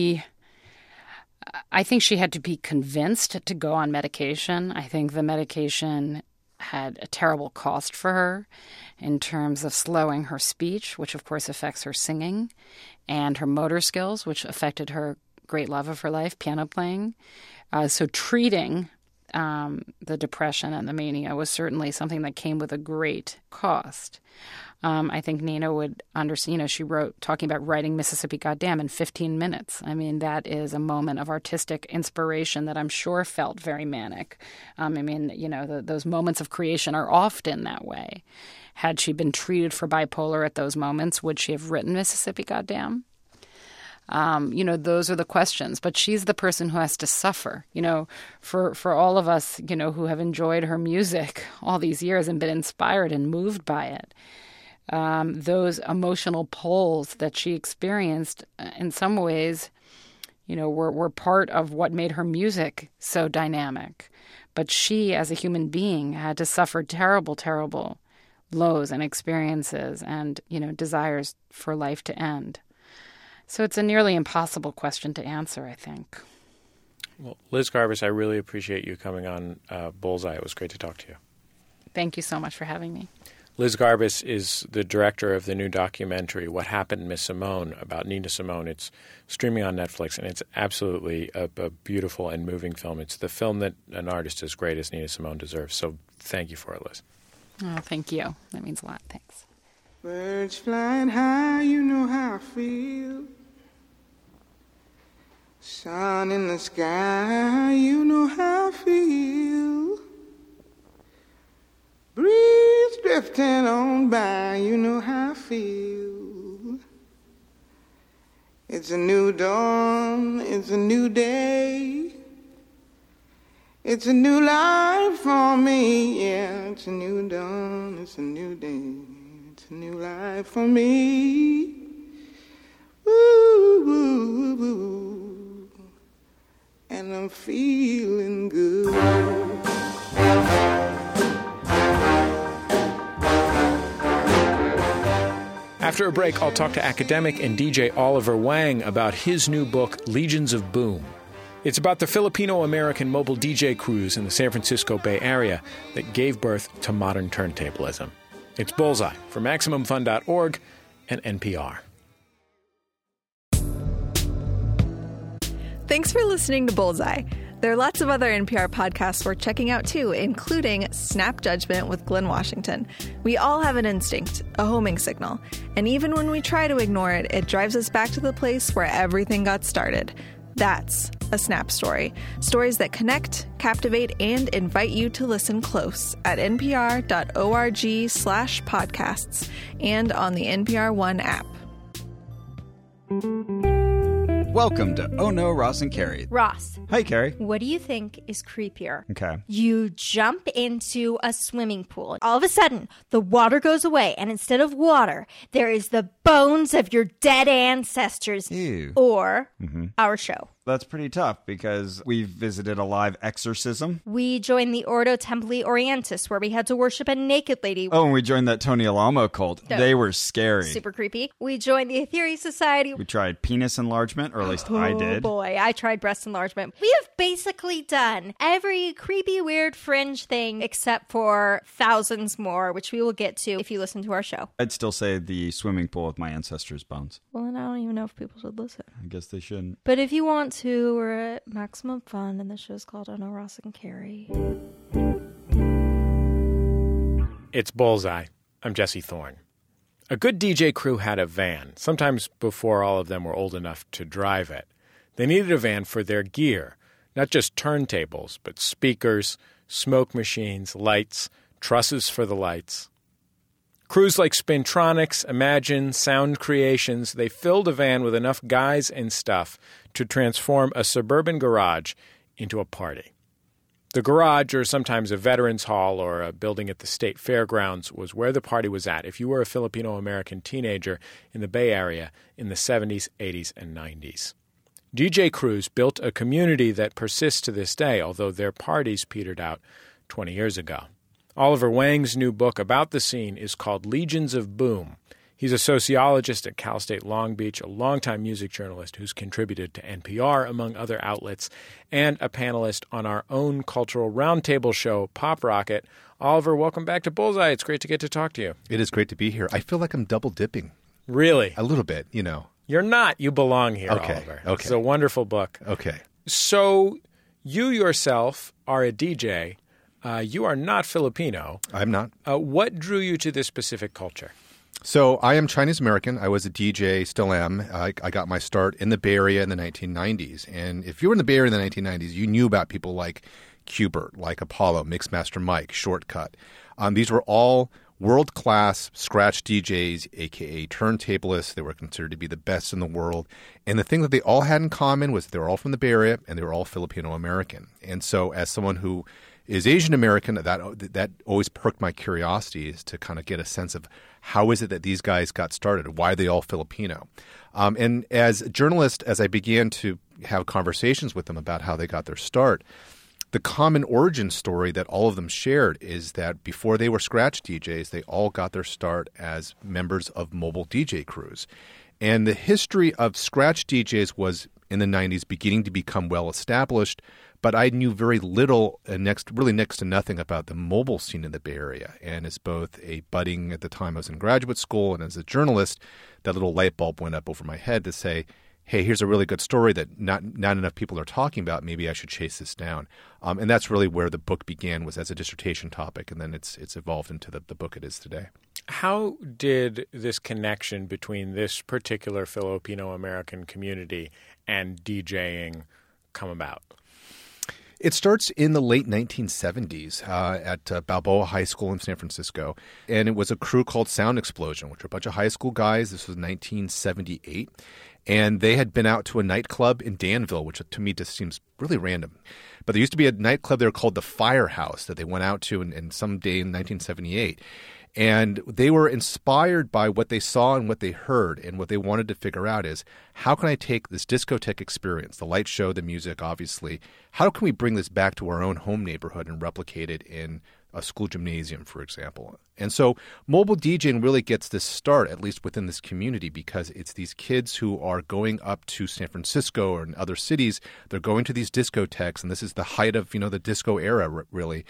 Speaker 3: I think she had to be convinced to go on medication. I think the medication had a terrible cost for her in terms of slowing her speech, which of course affects her singing, and her motor skills, which affected her great love of her life, piano playing. So treating the depression and the mania was certainly something that came with a great cost. I think Nina would understand, she wrote, talking about writing Mississippi Goddam in 15 minutes. I mean, that is a moment of artistic inspiration that I'm sure felt very manic. Those moments of creation are often that way. Had she been treated for bipolar at those moments, would she have written Mississippi Goddam? Those are the questions. But she's the person who has to suffer. For all of us, who have enjoyed her music all these years and been inspired and moved by it, those emotional pulls that she experienced in some ways, were part of what made her music so dynamic. But she, as a human being, had to suffer terrible, terrible lows and experiences and, desires for life to end. So it's a nearly impossible question to answer, I think.
Speaker 2: Well, Liz Garbus, I really appreciate you coming on Bullseye. It was great to talk to you.
Speaker 3: Thank you so much for having me.
Speaker 2: Liz Garbus is the director of the new documentary, What Happened, Miss Simone, about Nina Simone. It's streaming on Netflix, and it's absolutely a beautiful and moving film. It's the film that an artist as great as Nina Simone deserves. So thank you for it, Liz.
Speaker 3: Oh, thank you. That means a lot. Thanks.
Speaker 6: Birds flying high, you know how I feel. Sun in the sky, you know how I feel. Breeze drifting on by, you know how I feel. It's a new dawn, it's a new day. It's a new life for me, yeah. It's a new dawn, it's a new day. It's a new life for me.
Speaker 5: boo, and I'm feeling good.
Speaker 2: After a break, I'll talk to academic and DJ Oliver Wang about his new book, Legions of Boom. It's about the Filipino-American mobile DJ crews in the San Francisco Bay Area that gave birth to modern turntablism. It's Bullseye for MaximumFun.org and NPR.
Speaker 7: Thanks for listening to Bullseye. There are lots of other NPR podcasts worth checking out, too, including Snap Judgment with Glenn Washington. We all have an instinct, a homing signal. And even when we try to ignore it, it drives us back to the place where everything got started. That's a Snap story. Stories that connect, captivate, and invite you to listen close at npr.org/podcasts and on the NPR One app.
Speaker 12: Welcome to Oh No, Ross and Carrie.
Speaker 13: Ross.
Speaker 12: Hi, Carrie.
Speaker 13: What do you think is creepier?
Speaker 12: Okay.
Speaker 13: You jump into a swimming pool. All of a sudden, the water goes away, and instead of water, there is the bones of your dead ancestors.
Speaker 12: Ew.
Speaker 13: Or our show.
Speaker 12: That's pretty tough because we visited a live exorcism.
Speaker 13: We joined the Ordo Templi Orientis, where we had to worship a naked lady.
Speaker 12: Oh, and we joined that Tony Alamo cult. They were scary.
Speaker 13: Super creepy. We joined the Aetheri Society.
Speaker 12: We tried penis enlargement, or at least I did.
Speaker 13: Oh boy, I tried breast enlargement. We have basically done every creepy, weird, fringe thing except for thousands more, which we will get to if you listen to our show.
Speaker 12: I'd still say the swimming pool with my ancestors' bones.
Speaker 13: Well, and I don't even know if people should listen.
Speaker 12: I guess they shouldn't.
Speaker 13: But if you want to, we're at Maximum Fun, and the show's called Oh No, Ross and Carrie.
Speaker 2: It's Bullseye. I'm Jesse Thorne. A good DJ crew had a van, sometimes before all of them were old enough to drive it. They needed a van for their gear, not just turntables, but speakers, smoke machines, lights, trusses for the lights. Crews like Spintronics, Imagine, Sound Creations, they filled a van with enough guys and stuff to transform a suburban garage into a party. The garage, or sometimes a veterans hall or a building at the state fairgrounds, was where the party was at if you were a Filipino-American teenager in the Bay Area in the 70s, 80s, and 90s. DJ crews built a community that persists to this day, although their parties petered out 20 years ago. Oliver Wang's new book about the scene is called Legions of Boom. He's a sociologist at Cal State Long Beach, a longtime music journalist who's contributed to NPR, among other outlets, and a panelist on our own cultural roundtable show, Pop Rocket. Oliver, welcome back to Bullseye. It's great to get to talk to you.
Speaker 4: It is great to be here. I feel like I'm double dipping.
Speaker 2: Really?
Speaker 4: A little bit, you know.
Speaker 2: You're not. You belong here,
Speaker 4: okay.
Speaker 2: Oliver.
Speaker 4: Okay.
Speaker 2: It's a wonderful book.
Speaker 4: Okay.
Speaker 2: So you yourself are a DJ. You are not Filipino.
Speaker 4: I'm not.
Speaker 2: What drew you to this specific culture?
Speaker 4: So I am Chinese American. I was a DJ, still am. I got my start in the Bay Area in the 1990s. And if you were in the Bay Area in the 1990s, you knew about people like Qbert, like Apollo, Mixmaster Mike, Shortcut. These were all world-class scratch DJs, a.k.a. turntablists. They were considered to be the best in the world. And the thing that they all had in common was they were all from the Bay Area and they were all Filipino-American. And so as someone who is Asian American, that always perked my curiosity, is to kind of get a sense of how is it that these guys got started? Why are they all Filipino? And as a journalist, as I began to have conversations with them about how they got their start, the common origin story that all of them shared is that before they were scratch DJs, they all got their start as members of mobile DJ crews. And the history of scratch DJs was in the 90s beginning to become well established, but I knew very little, next to nothing about the mobile scene in the Bay Area. And as both a budding, at the time I was in graduate school, and as a journalist, that little light bulb went up over my head to say, hey, here's a really good story that not enough people are talking about. Maybe I should chase this down. And that's really where the book began, was as a dissertation topic, and then it's evolved into the book it is today.
Speaker 2: How did this connection between this particular Filipino-American community and DJing come about?
Speaker 4: It starts in the late 1970s at Balboa High School in San Francisco, and it was a crew called Sound Explosion, which were a bunch of high school guys. This was 1978, and they had been out to a nightclub in Danville, which to me just seems really random. But there used to be a nightclub there called the Firehouse that they went out to in some day in 1978. And they were inspired by what they saw and what they heard, and what they wanted to figure out is, how can I take this discotheque experience, the light show, the music, obviously, how can we bring this back to our own home neighborhood and replicate it in a school gymnasium, for example? And so mobile DJing really gets this start, at least within this community, because it's these kids who are going up to San Francisco or in other cities. They're going to these discotheques, and this is the height of, the disco era, really.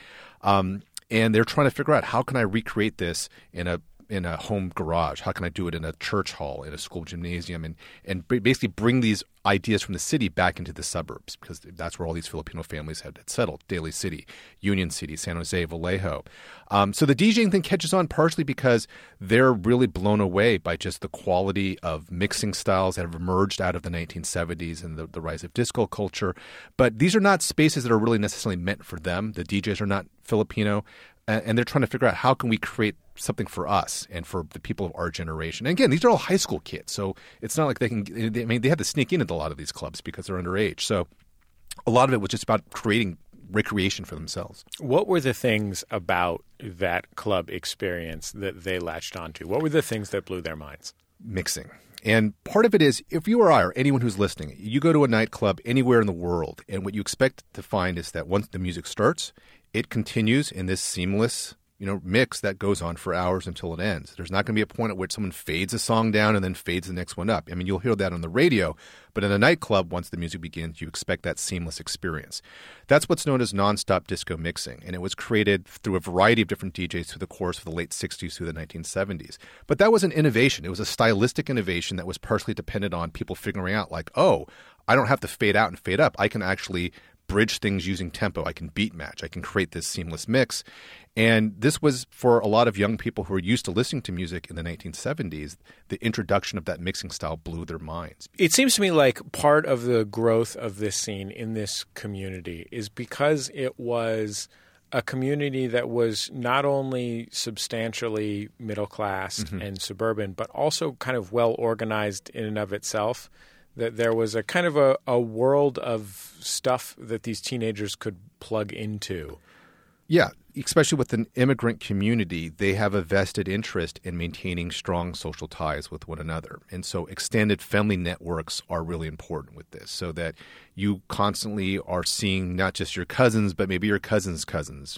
Speaker 4: And they're trying to figure out, how can I recreate this in a home garage? How can I do it in a church hall, in a school gymnasium, and basically bring these ideas from the city back into the suburbs, because that's where all these Filipino families had settled: Daly City, Union City, San Jose, Vallejo. So the DJing thing catches on partially because they're really blown away by just the quality of mixing styles that have emerged out of the 1970s and the rise of disco culture. But these are not spaces that are really necessarily meant for them. The DJs are not Filipino, and they're trying to figure out, how can we create something for us and for the people of our generation. And again, these are all high school kids, so it's not like they have to sneak into a lot of these clubs because they're underage. So a lot of it was just about creating recreation for themselves.
Speaker 2: What were the things about that club experience that they latched onto? What were the things that blew their minds?
Speaker 4: Mixing. And part of it is, if you or I or anyone who's listening, you go to a nightclub anywhere in the world, and what you expect to find is that once the music starts, it continues in this seamless mix that goes on for hours until it ends. There's not going to be a point at which someone fades a song down and then fades the next one up. I mean, you'll hear that on the radio, but in a nightclub, once the music begins, you expect that seamless experience. That's what's known as nonstop disco mixing, and it was created through a variety of different DJs through the course of the late 60s through the 1970s. But that was an innovation. It was a stylistic innovation that was partially dependent on people figuring out, like, oh, I don't have to fade out and fade up. I can actually bridge things using tempo. I can beat match. I can create this seamless mix. And this was, for a lot of young people who were used to listening to music in the 1970s, the introduction of that mixing style blew their minds.
Speaker 2: It seems to me like part of the growth of this scene in this community is because it was a community that was not only substantially middle class and suburban, but also kind of well organized in and of itself. That there was a kind of a world of stuff that these teenagers could plug into.
Speaker 4: Yeah, especially with an immigrant community, they have a vested interest in maintaining strong social ties with one another. And so extended family networks are really important with this, so that you constantly are seeing not just your cousins, but maybe your cousins' cousins.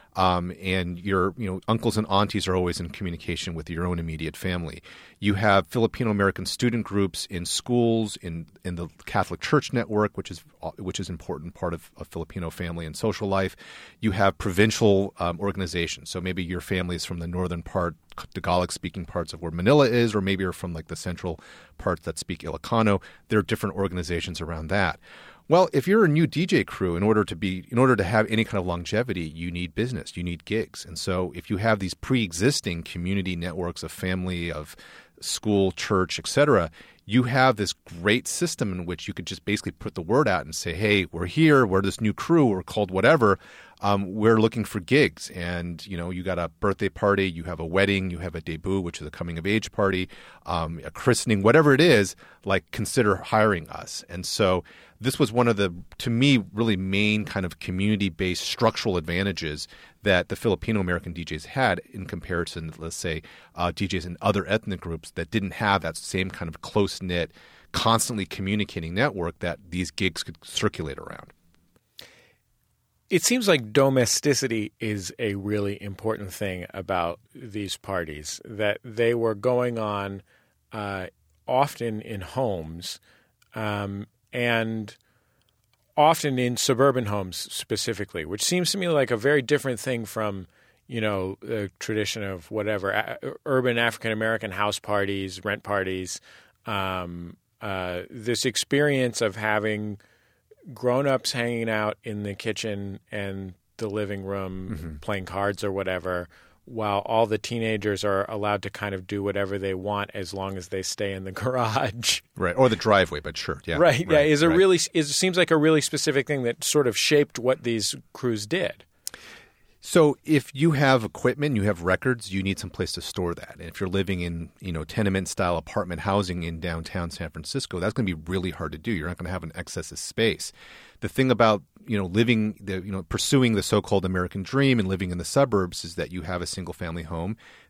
Speaker 4: And your uncles and aunties are always in communication with your own immediate family. You have Filipino-American student groups in schools, in the Catholic Church network, which is an important part of Filipino family and social life. You have provincial organizations. So maybe your family is from the northern part, Tagalog-speaking parts of where Manila is, or maybe you're from like the central parts that speak Ilocano. There are different organizations around that. Well, if you're a new DJ crew, in order to have any kind of longevity, you need business, you need gigs. And so if you have these pre-existing community networks of family, of school, church, etc., you have this great system in which you could just basically put the word out and say, hey, we're here, we're this new crew, we're called whatever, we're looking for gigs. And, you got a birthday party, you have a wedding, you have a debut, which is a coming of age party, a christening, whatever it is, like, consider hiring us. And so this was one of the, to me, really main kind of community-based structural advantages that the Filipino-American DJs had in comparison to, let's say, DJs in other ethnic groups that didn't have that same kind of close-knit, constantly communicating network that these gigs could circulate around.
Speaker 2: It seems like domesticity is a really important thing about these parties, that they were going on often in homes, and often in suburban homes specifically, which seems to me like a very different thing from, the tradition of whatever, urban African-American house parties, rent parties, this experience of having grown-ups hanging out in the kitchen and the living room playing cards or whatever, while all the teenagers are allowed to kind of do whatever they want as long as they stay in the garage.
Speaker 4: Right, or the driveway, but sure. Yeah.
Speaker 2: Right, yeah. It seems like a really specific thing that sort of shaped what these crews did.
Speaker 4: So if you have equipment, you have records, you need some place to store that. And if you're living in, tenement-style apartment housing in downtown San Francisco, that's going to be really hard to do. You're not going to have an excess of space. The thing about, pursuing the so-called American dream and living in the suburbs is that you have a single-family home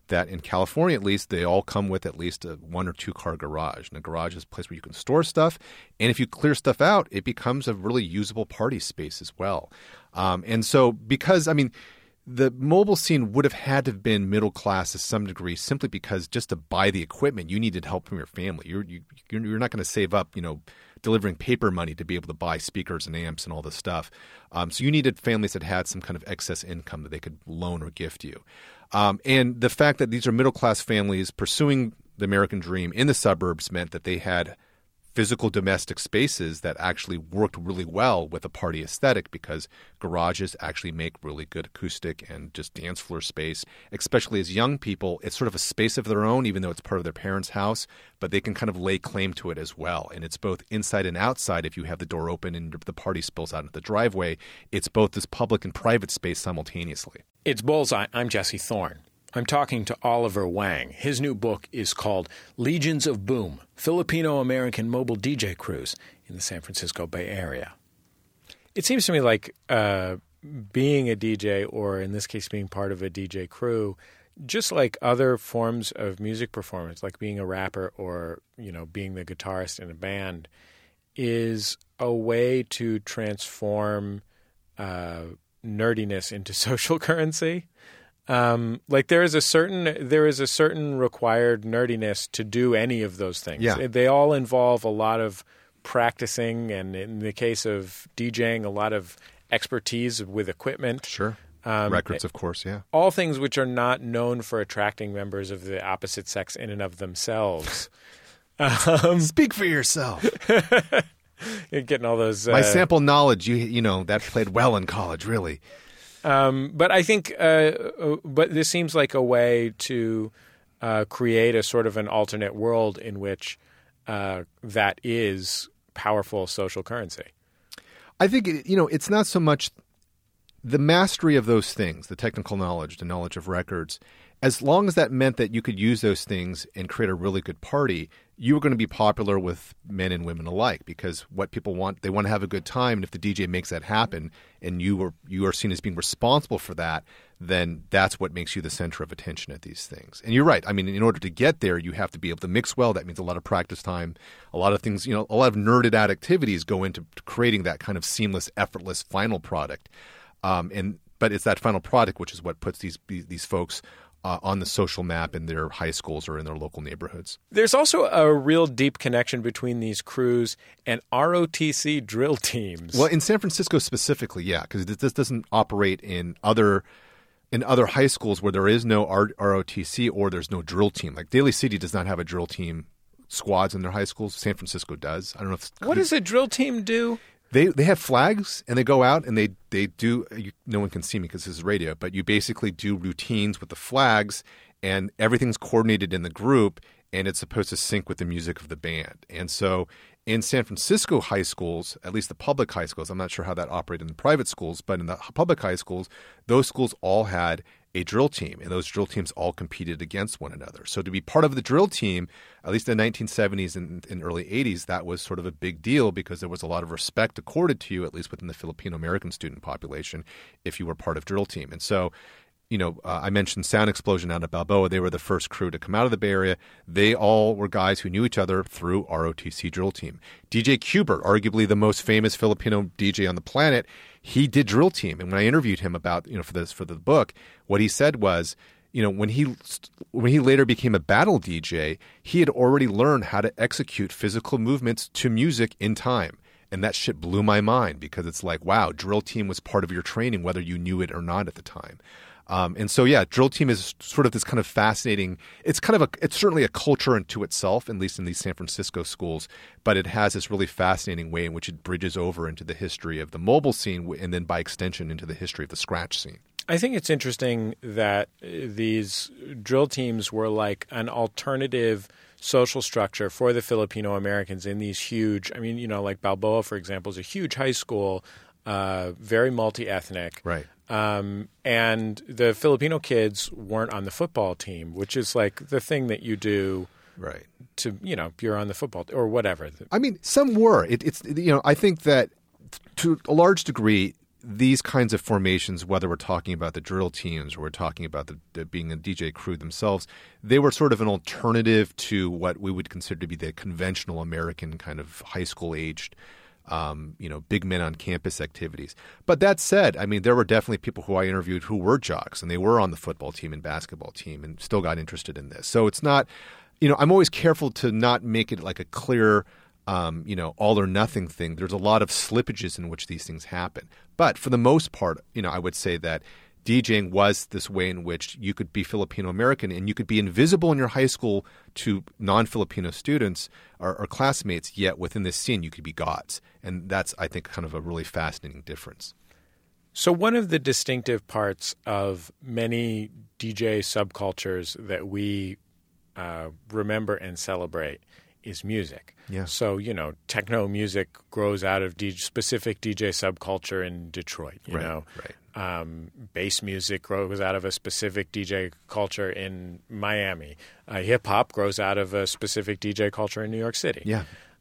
Speaker 4: that in California, at least, they all come with at least a 1 or 2 car garage. And a garage is a place where you can store stuff. And if you clear stuff out, it becomes a really usable party space as well. And so because, I mean, the mobile scene would have had to have been middle class to some degree simply because just to buy the equipment, you needed help from your family. You're not going to save up, delivering paper money to be able to buy speakers and amps and all this stuff. So you needed families that had some kind of excess income that they could loan or gift you. And the fact that these are middle-class families pursuing the American dream in the suburbs meant that they had physical domestic spaces that actually worked really well with a party aesthetic because garages actually make really good acoustic and just dance floor space. Especially as young people, it's sort of a space of their own, even though it's part of their parents' house, but they can kind of lay claim to it as well. And it's both inside and outside. If you have the door open and the party spills out into the driveway, it's both this public and private space simultaneously.
Speaker 2: It's Bullseye. I'm Jesse Thorne. I'm talking to Oliver Wang. His new book is called Legions of Boom, Filipino-American Mobile DJ Crews in the San Francisco Bay Area. It seems to me like being a DJ, or in this case being part of a DJ crew, just like other forms of music performance, like being a rapper or being the guitarist in a band, is a way to transform nerdiness into social currency. Like there is a certain required nerdiness to do any of those things.
Speaker 4: Yeah.
Speaker 2: They all involve a lot of practicing, and in the case of DJing, a lot of expertise with equipment.
Speaker 4: Sure. Records, of course, yeah.
Speaker 2: All things which are not known for attracting members of the opposite sex in and of themselves.
Speaker 4: Speak for yourself.
Speaker 2: You're getting all those...
Speaker 4: My sample knowledge, that played well in college, really.
Speaker 2: But I think, but this seems like a way to create a sort of an alternate world in which that is powerful social currency.
Speaker 4: I think, it's not so much the mastery of those things, the technical knowledge, the knowledge of records. As long as that meant that you could use those things and create a really good party, you were going to be popular with men and women alike, because what people want, they want to have a good time. And if the DJ makes that happen and you are seen as being responsible for that, then that's what makes you the center of attention at these things. And you're right. I mean, in order to get there, you have to be able to mix well. That means a lot of practice time, a lot of things, a lot of nerded out activities go into creating that kind of seamless, effortless final product. But it's that final product which is what puts these folks on the social map in their high schools or in their local neighborhoods.
Speaker 2: There's also a real deep connection between these crews and ROTC drill teams.
Speaker 4: Well, in San Francisco specifically, yeah, because this doesn't operate in other high schools where there is no ROTC or there's no drill team. Like Daly City does not have a drill team squads in their high schools. San Francisco does. I don't know if
Speaker 2: what does a drill team do?
Speaker 4: They have flags, and they go out and they do no one can see me because this is radio, but you basically do routines with the flags, and everything's coordinated in the group, and it's supposed to sync with the music of the band. And so in San Francisco high schools, at least the public high schools, I'm not sure how that operated in the private schools, but in the public high schools, those schools all had a drill team, and those drill teams all competed against one another. So to be part of the drill team, at least in the 1970s and early 80s, that was sort of a big deal because there was a lot of respect accorded to you, at least within the Filipino-American student population, if you were part of drill team. And so, I mentioned Sound Explosion out of Balboa. They were the first crew to come out of the Bay Area. They all were guys who knew each other through ROTC drill team. DJ Qbert, arguably the most famous Filipino DJ on the planet, he did drill team. And when I interviewed him about, for the book, what he said was, when he later became a battle DJ, he had already learned how to execute physical movements to music in time. And that shit blew my mind because it's like, wow, drill team was part of your training, whether you knew it or not at the time. And so, yeah, drill team is sort of this kind of fascinating. It's certainly a culture unto itself, at least in these San Francisco schools. But it has this really fascinating way in which it bridges over into the history of the mobile scene, and then by extension into the history of the scratch scene.
Speaker 2: I think it's interesting that these drill teams were like an alternative social structure for the Filipino Americans in these huge. I mean, like Balboa, for example, is a huge high school, very multi-ethnic.
Speaker 4: Right.
Speaker 2: And the Filipino kids weren't on the football team, which is like the thing that you do,
Speaker 4: right?
Speaker 2: To you're on the football or whatever.
Speaker 4: I mean, some were. I think that to a large degree, these kinds of formations, whether we're talking about the drill teams or we're talking about the being a DJ crew themselves, they were sort of an alternative to what we would consider to be the conventional American kind of high school aged big men on campus activities. But that said, I mean, there were definitely people who I interviewed who were jocks, and they were on the football team and basketball team and still got interested in this. So it's not, I'm always careful to not make it like a clear, all or nothing thing. There's a lot of slippages in which these things happen. But for the most part, I would say that DJing was this way in which you could be Filipino American and you could be invisible in your high school to non-Filipino students or classmates, yet within this scene you could be gods. And that's, I think, kind of a really fascinating difference.
Speaker 2: So one of the distinctive parts of many DJ subcultures that we remember and celebrate is music.
Speaker 4: Yeah.
Speaker 2: So, techno music grows out of specific DJ subculture in Detroit, you know.
Speaker 4: Right.
Speaker 2: Bass music grows out of a specific DJ culture in Miami. Hip-hop grows out of a specific DJ culture in New York City.
Speaker 4: Yeah.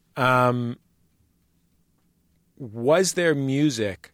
Speaker 2: Was there music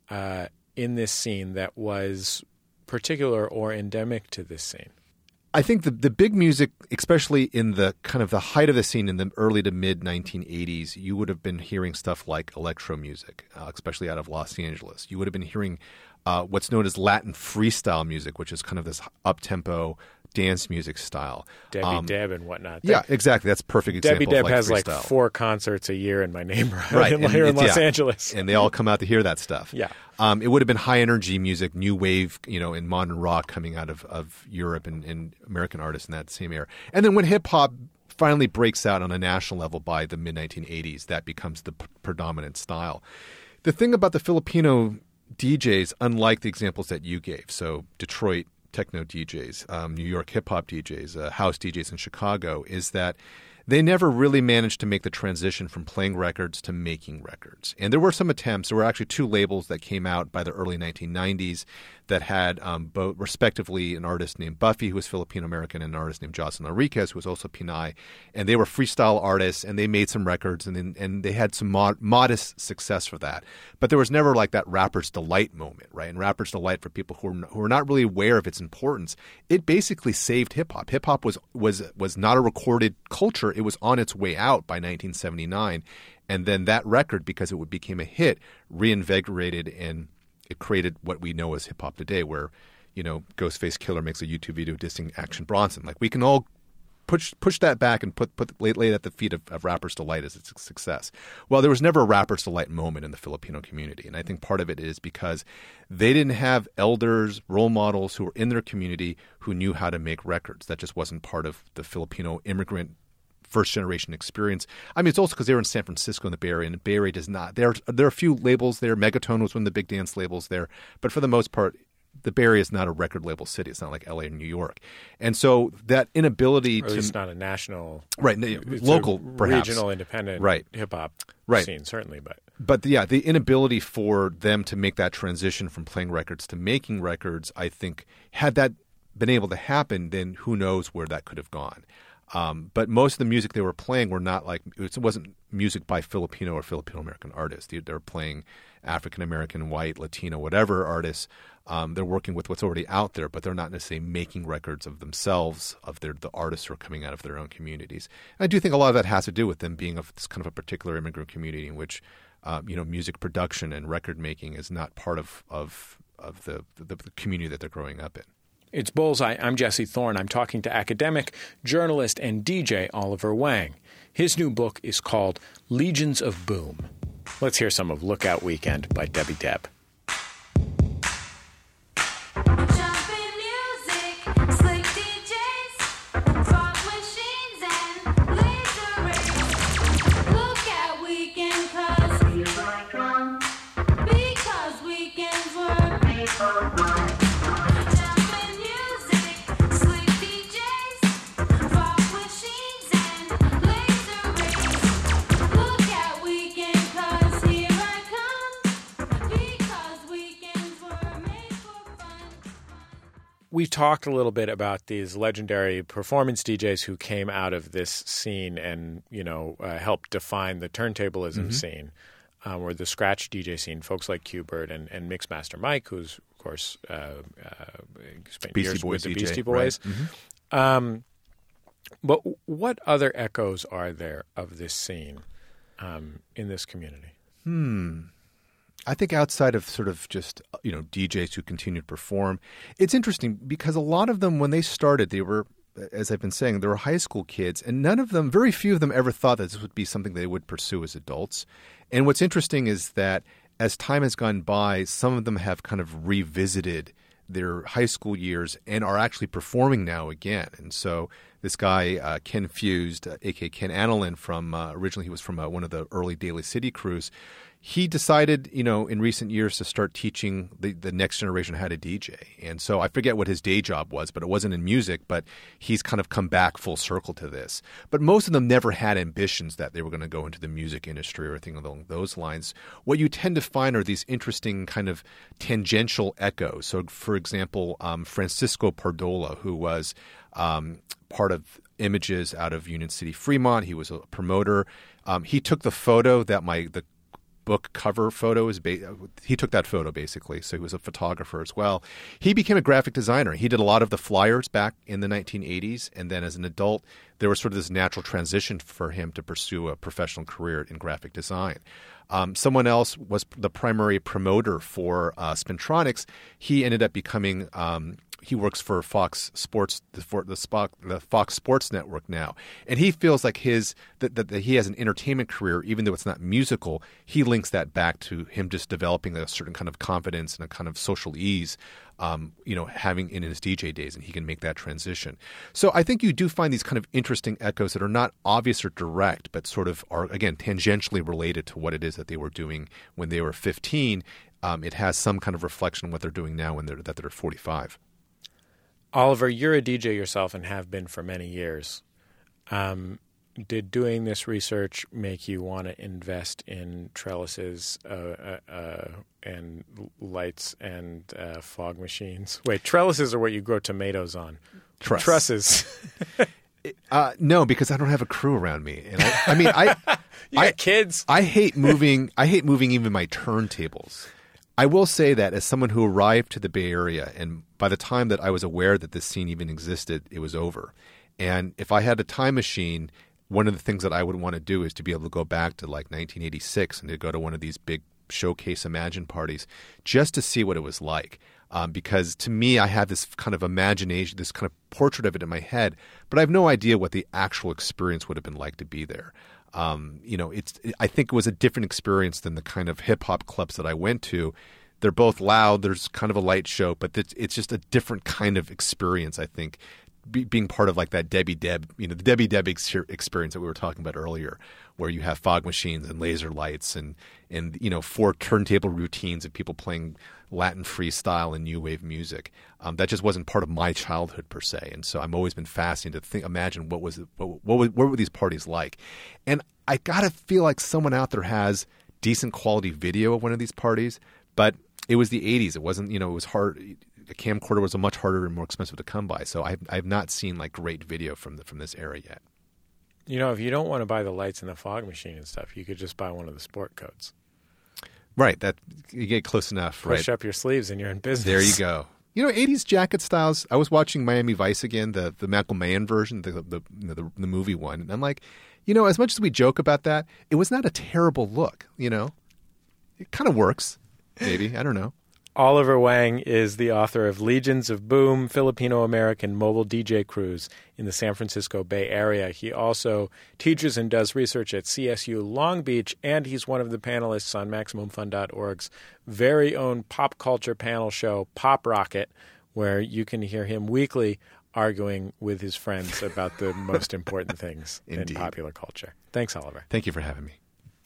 Speaker 2: in this scene that was particular or endemic to this scene?
Speaker 4: I think the big music, especially in the kind of the height of the scene in the early to mid 1980s, you would have been hearing stuff like electro music, especially out of Los Angeles. You would have been hearing what's known as Latin freestyle music, which is kind of this up-tempo dance music style.
Speaker 2: Debbie Deb and whatnot.
Speaker 4: Yeah, exactly. That's a perfect example.
Speaker 2: Debbie Deb
Speaker 4: of
Speaker 2: has
Speaker 4: freestyle.
Speaker 2: like 4 concerts a year in my neighborhood
Speaker 4: right.
Speaker 2: here in Los Angeles.
Speaker 4: And they all come out to hear that stuff.
Speaker 2: Yeah.
Speaker 4: It would have been high-energy music, new wave, and modern rock coming out of Europe and American artists in that same era. And then when hip-hop finally breaks out on a national level by the mid-1980s, that becomes the predominant style. The thing about the Filipino DJs, unlike the examples that you gave, so Detroit techno DJs, New York hip-hop DJs, house DJs in Chicago, is that they never really managed to make the transition from playing records to making records. And there were some attempts. There were actually 2 labels that came out by the early 1990s that had both, respectively, an artist named Buffy, who was Filipino-American, and an artist named Jocelyn Enriquez, who was also Pinay. And they were freestyle artists, and they made some records, and they had some modest success for that. But there was never like that Rapper's Delight moment, right? And Rapper's Delight, for people who are not really aware of its importance, it basically saved hip-hop. Hip-hop was not a recorded culture. It was on its way out by 1979. And then that record, because it became a hit, reinvigorated and it created what we know as hip-hop today, where, Ghostface Killer makes a YouTube video dissing Action Bronson. Like, we can all push that back and lay it at the feet of Rapper's Delight as its success. Well, there was never a Rapper's Delight moment in the Filipino community. And I think part of it is because they didn't have elders, role models who were in their community who knew how to make records. That just wasn't part of the Filipino immigrant first-generation experience. I mean, it's also because they were in San Francisco in the Bay Area, and the Bay Area does not. There are a few labels there. Megatone was one of the big dance labels there. But for the most part, the Bay Area is not a record label city. It's not like L.A. or New York. And so that inability
Speaker 2: to... It's not a national...
Speaker 4: Right, local, perhaps.
Speaker 2: Regional, independent hip-hop scene, certainly.
Speaker 4: But the inability for them to make that transition from playing records to making records, I think, had that been able to happen, then who knows where that could have gone. But most of the music they were playing were not like, it wasn't music by Filipino or Filipino-American artists. They were playing African-American, white, Latino, whatever artists. They're working with what's already out there, but they're not necessarily making records of themselves, of the artists who are coming out of their own communities. And I do think a lot of that has to do with them being of this kind of a particular immigrant community in which, music production and record making is not part of the community that they're growing up in.
Speaker 2: It's Bullseye. I'm Jesse Thorne. I'm talking to academic, journalist, and DJ Oliver Wang. His new book is called Legions of Boom. Let's hear some of Lookout Weekend by Debbie Deb. We talked a little bit about these legendary performance DJs who came out of this scene and, helped define the turntablism scene. or the scratch DJ scene, folks like Qbert and Mixmaster Mike, who's, of course, spent years with the Beastie Boys.
Speaker 4: Right.
Speaker 2: But what other echoes are there of this scene in this community?
Speaker 4: I think outside of sort of just, DJs who continue to perform, it's interesting because a lot of them, when they started, they were, as I've been saying, they were high school kids, and very few of them ever thought that this would be something they would pursue as adults. And what's interesting is that as time has gone by, some of them have kind of revisited their high school years and are actually performing now again. And so this guy, Ken Fused, a.k.a. Ken Anolin, originally he was from one of the early Daly City crews. He decided, in recent years to start teaching the next generation how to DJ. And so I forget what his day job was, but it wasn't in music, but he's kind of come back full circle to this. But most of them never had ambitions that they were going to go into the music industry or anything along those lines. What you tend to find are these interesting kind of tangential echoes. So, for example, Francisco Pardola, who was part of Images out of Union City, Fremont. He was a promoter. He took the photo that the book cover photo is he took that photo basically, so he was a photographer as well. He became a graphic designer. He did a lot of the flyers back in the 1980s, and then as an adult there was sort of this natural transition for him to pursue a professional career in graphic design. Someone else was the primary promoter for Spintronics. He ended up becoming he works for Fox Sports, the Fox Sports Network now, and he feels like that he has an entertainment career, even though it's not musical. He links that back to him just developing a certain kind of confidence and a kind of social ease, having in his DJ days, and he can make that transition. So I think you do find these kind of interesting echoes that are not obvious or direct, but sort of are, again, tangentially related to what it is that they were doing when they were 15. It has some kind of reflection on what they're doing now that they're 45.
Speaker 2: Oliver, you're a DJ yourself and have been for many years. Did doing this research make you want to invest in trellises and lights and fog machines? Wait, trellises are what you grow tomatoes on. Trusses.
Speaker 4: No, because I don't have a crew around me, and I
Speaker 2: got kids.
Speaker 4: I hate moving. I hate moving even my turntables. I will say that as someone who arrived to the Bay Area, and by the time that I was aware that this scene even existed, it was over. And if I had a time machine, one of the things that I would want to do is to be able to go back to like 1986 and to go to one of these big showcase Imagine parties just to see what it was like. Because to me, I have this kind of imagination, this kind of portrait of it in my head, but I have no idea what the actual experience would have been like to be there. I think it was a different experience than the kind of hip hop clubs that I went to. They're both loud. There's kind of a light show, but it's just a different kind of experience, I think, being part of like that Debbie Deb, the Debbie Deb experience that we were talking about earlier, where you have fog machines and laser lights and 4 turntable routines of people playing Latin freestyle and new wave music. That just wasn't part of my childhood per se, and so I've always been fascinated to imagine what were these parties like. And I gotta feel like someone out there has decent quality video of one of these parties, but it was the 80s. It wasn't, it was hard. A camcorder was much harder and more expensive to come by. So I've not seen like great video from this era yet.
Speaker 2: If you don't want to buy the lights and the fog machine and stuff, you could just buy one of the sport coats.
Speaker 4: Right. That you get close enough.
Speaker 2: Push up your sleeves and you're in business.
Speaker 4: There you go. 80s jacket styles. I was watching Miami Vice again, the Michael Mann version, the movie one. And I'm like, as much as we joke about that, it was not a terrible look. It kind of works. Maybe. I don't know.
Speaker 2: Oliver Wang is the author of Legions of Boom, Filipino-American Mobile DJ Crews in the San Francisco Bay Area. He also teaches and does research at CSU Long Beach, and he's one of the panelists on MaximumFun.org's very own pop culture panel show, Pop Rocket, where you can hear him weekly arguing with his friends about the most important things in popular culture. Thanks, Oliver.
Speaker 4: Thank you for having me.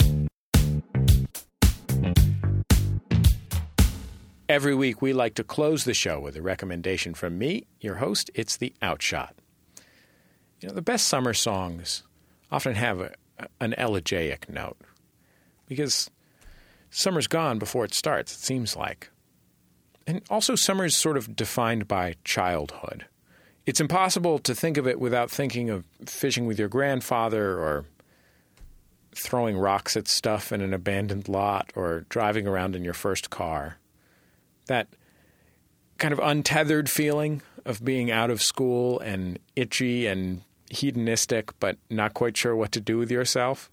Speaker 2: Every week, we like to close the show with a recommendation from me, your host. It's the Outshot. The best summer songs often have an elegiac note because summer's gone before it starts, it seems like. And also, summer's sort of defined by childhood. It's impossible to think of it without thinking of fishing with your grandfather or throwing rocks at stuff in an abandoned lot or driving around in your first car. That kind of untethered feeling of being out of school and itchy and hedonistic, but not quite sure what to do with yourself.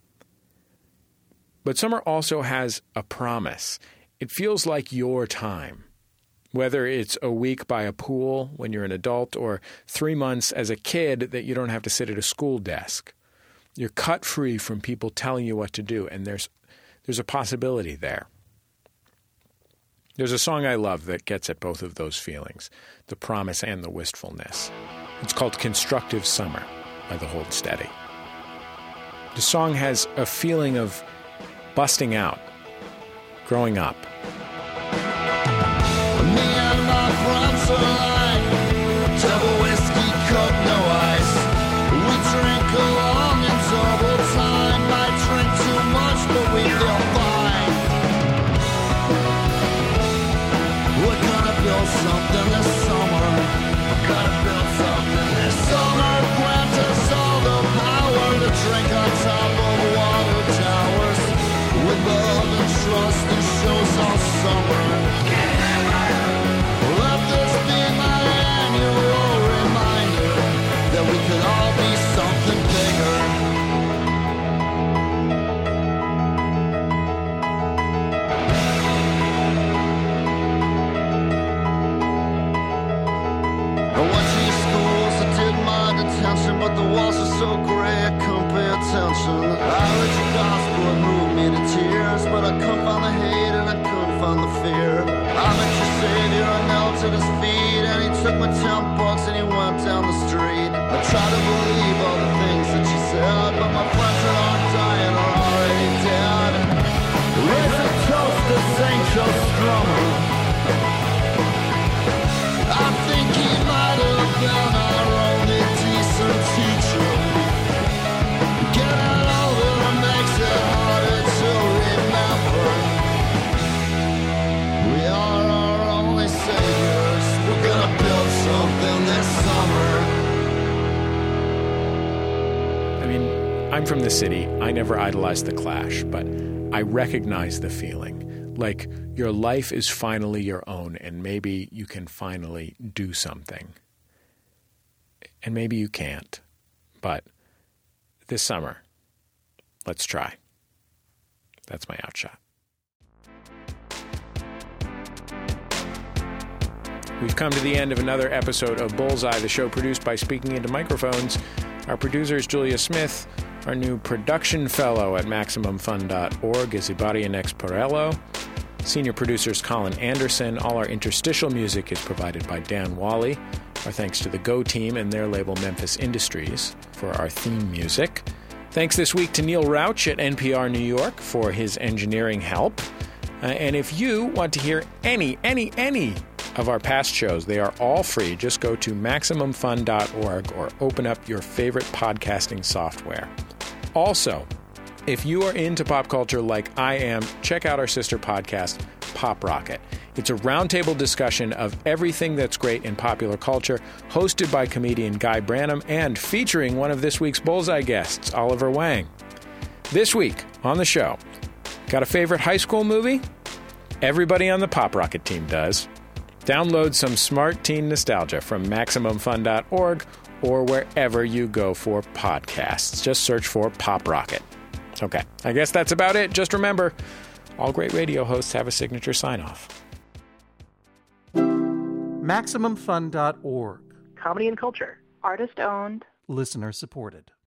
Speaker 2: But summer also has a promise. It feels like your time. Whether it's a week by a pool when you're an adult or 3 months as a kid that you don't have to sit at a school desk. You're cut free from people telling you what to do, and there's a possibility there. There's a song I love that gets at both of those feelings, the promise and the wistfulness. It's called Constructive Summer by The Hold Steady. The song has a feeling of busting out, growing up.
Speaker 14: Me and my friends alike, double whiskey, coke, no ice. We drink along in double time. Might drink too much, but we feel fine. We're gonna build something this summer. We're gonna build something this summer. Grant us all the power to drink on top of water towers. With love and trust and shows all summer. Let this be my annual reminder that we could all be something bigger. I went to your schools, I did my detention, but the walls are so gray I couldn't pay attention. I read your gospel, it moved me to tears, but I couldn't find the hate and I couldn't find the fear. I met your savior, I knelt at his feet, and he took my $10 and he went down the street. I tried to believe all the things that you said, but my friends that aren't dying are already dead. Raise a toast to St. Joe Strummer. I think he might have been our only decent teacher. Getting older makes it harder to remember. We are our only saviors. We're gonna build something this summer.
Speaker 2: I mean, I'm from the city. I never idolized the Clash, but I recognize the feeling. Like your life is finally your own, and maybe you can finally do something. And maybe you can't. But this summer, let's try. That's my outshot. We've come to the end of another episode of Bullseye, the show produced by Speaking Into Microphones. Our producer is Julia Smith. Our new production fellow at MaximumFun.org is Ibaria Nexporello. Senior producers Colin Anderson. All our interstitial music is provided by Dan Wally. Our thanks to the Go team and their label Memphis Industries for our theme music. Thanks this week to Neil Rauch at NPR New York for his engineering help. And if you want to hear any of our past shows, they are all free. Just go to MaximumFun.org or open up your favorite podcasting software. Also, if you are into pop culture like I am, check out our sister podcast, Pop Rocket. It's a roundtable discussion of everything that's great in popular culture, hosted by comedian Guy Branum and featuring one of this week's Bullseye guests, Oliver Wang. This week on the show, got a favorite high school movie? Everybody on the Pop Rocket team does. Download some smart teen nostalgia from MaximumFun.org or wherever you go for podcasts. Just search for Pop Rocket. Okay, I guess that's about it. Just remember, all great radio hosts have a signature sign-off.
Speaker 15: MaximumFun.org.
Speaker 16: Comedy and culture.
Speaker 17: Artist-owned.
Speaker 15: Listener-supported.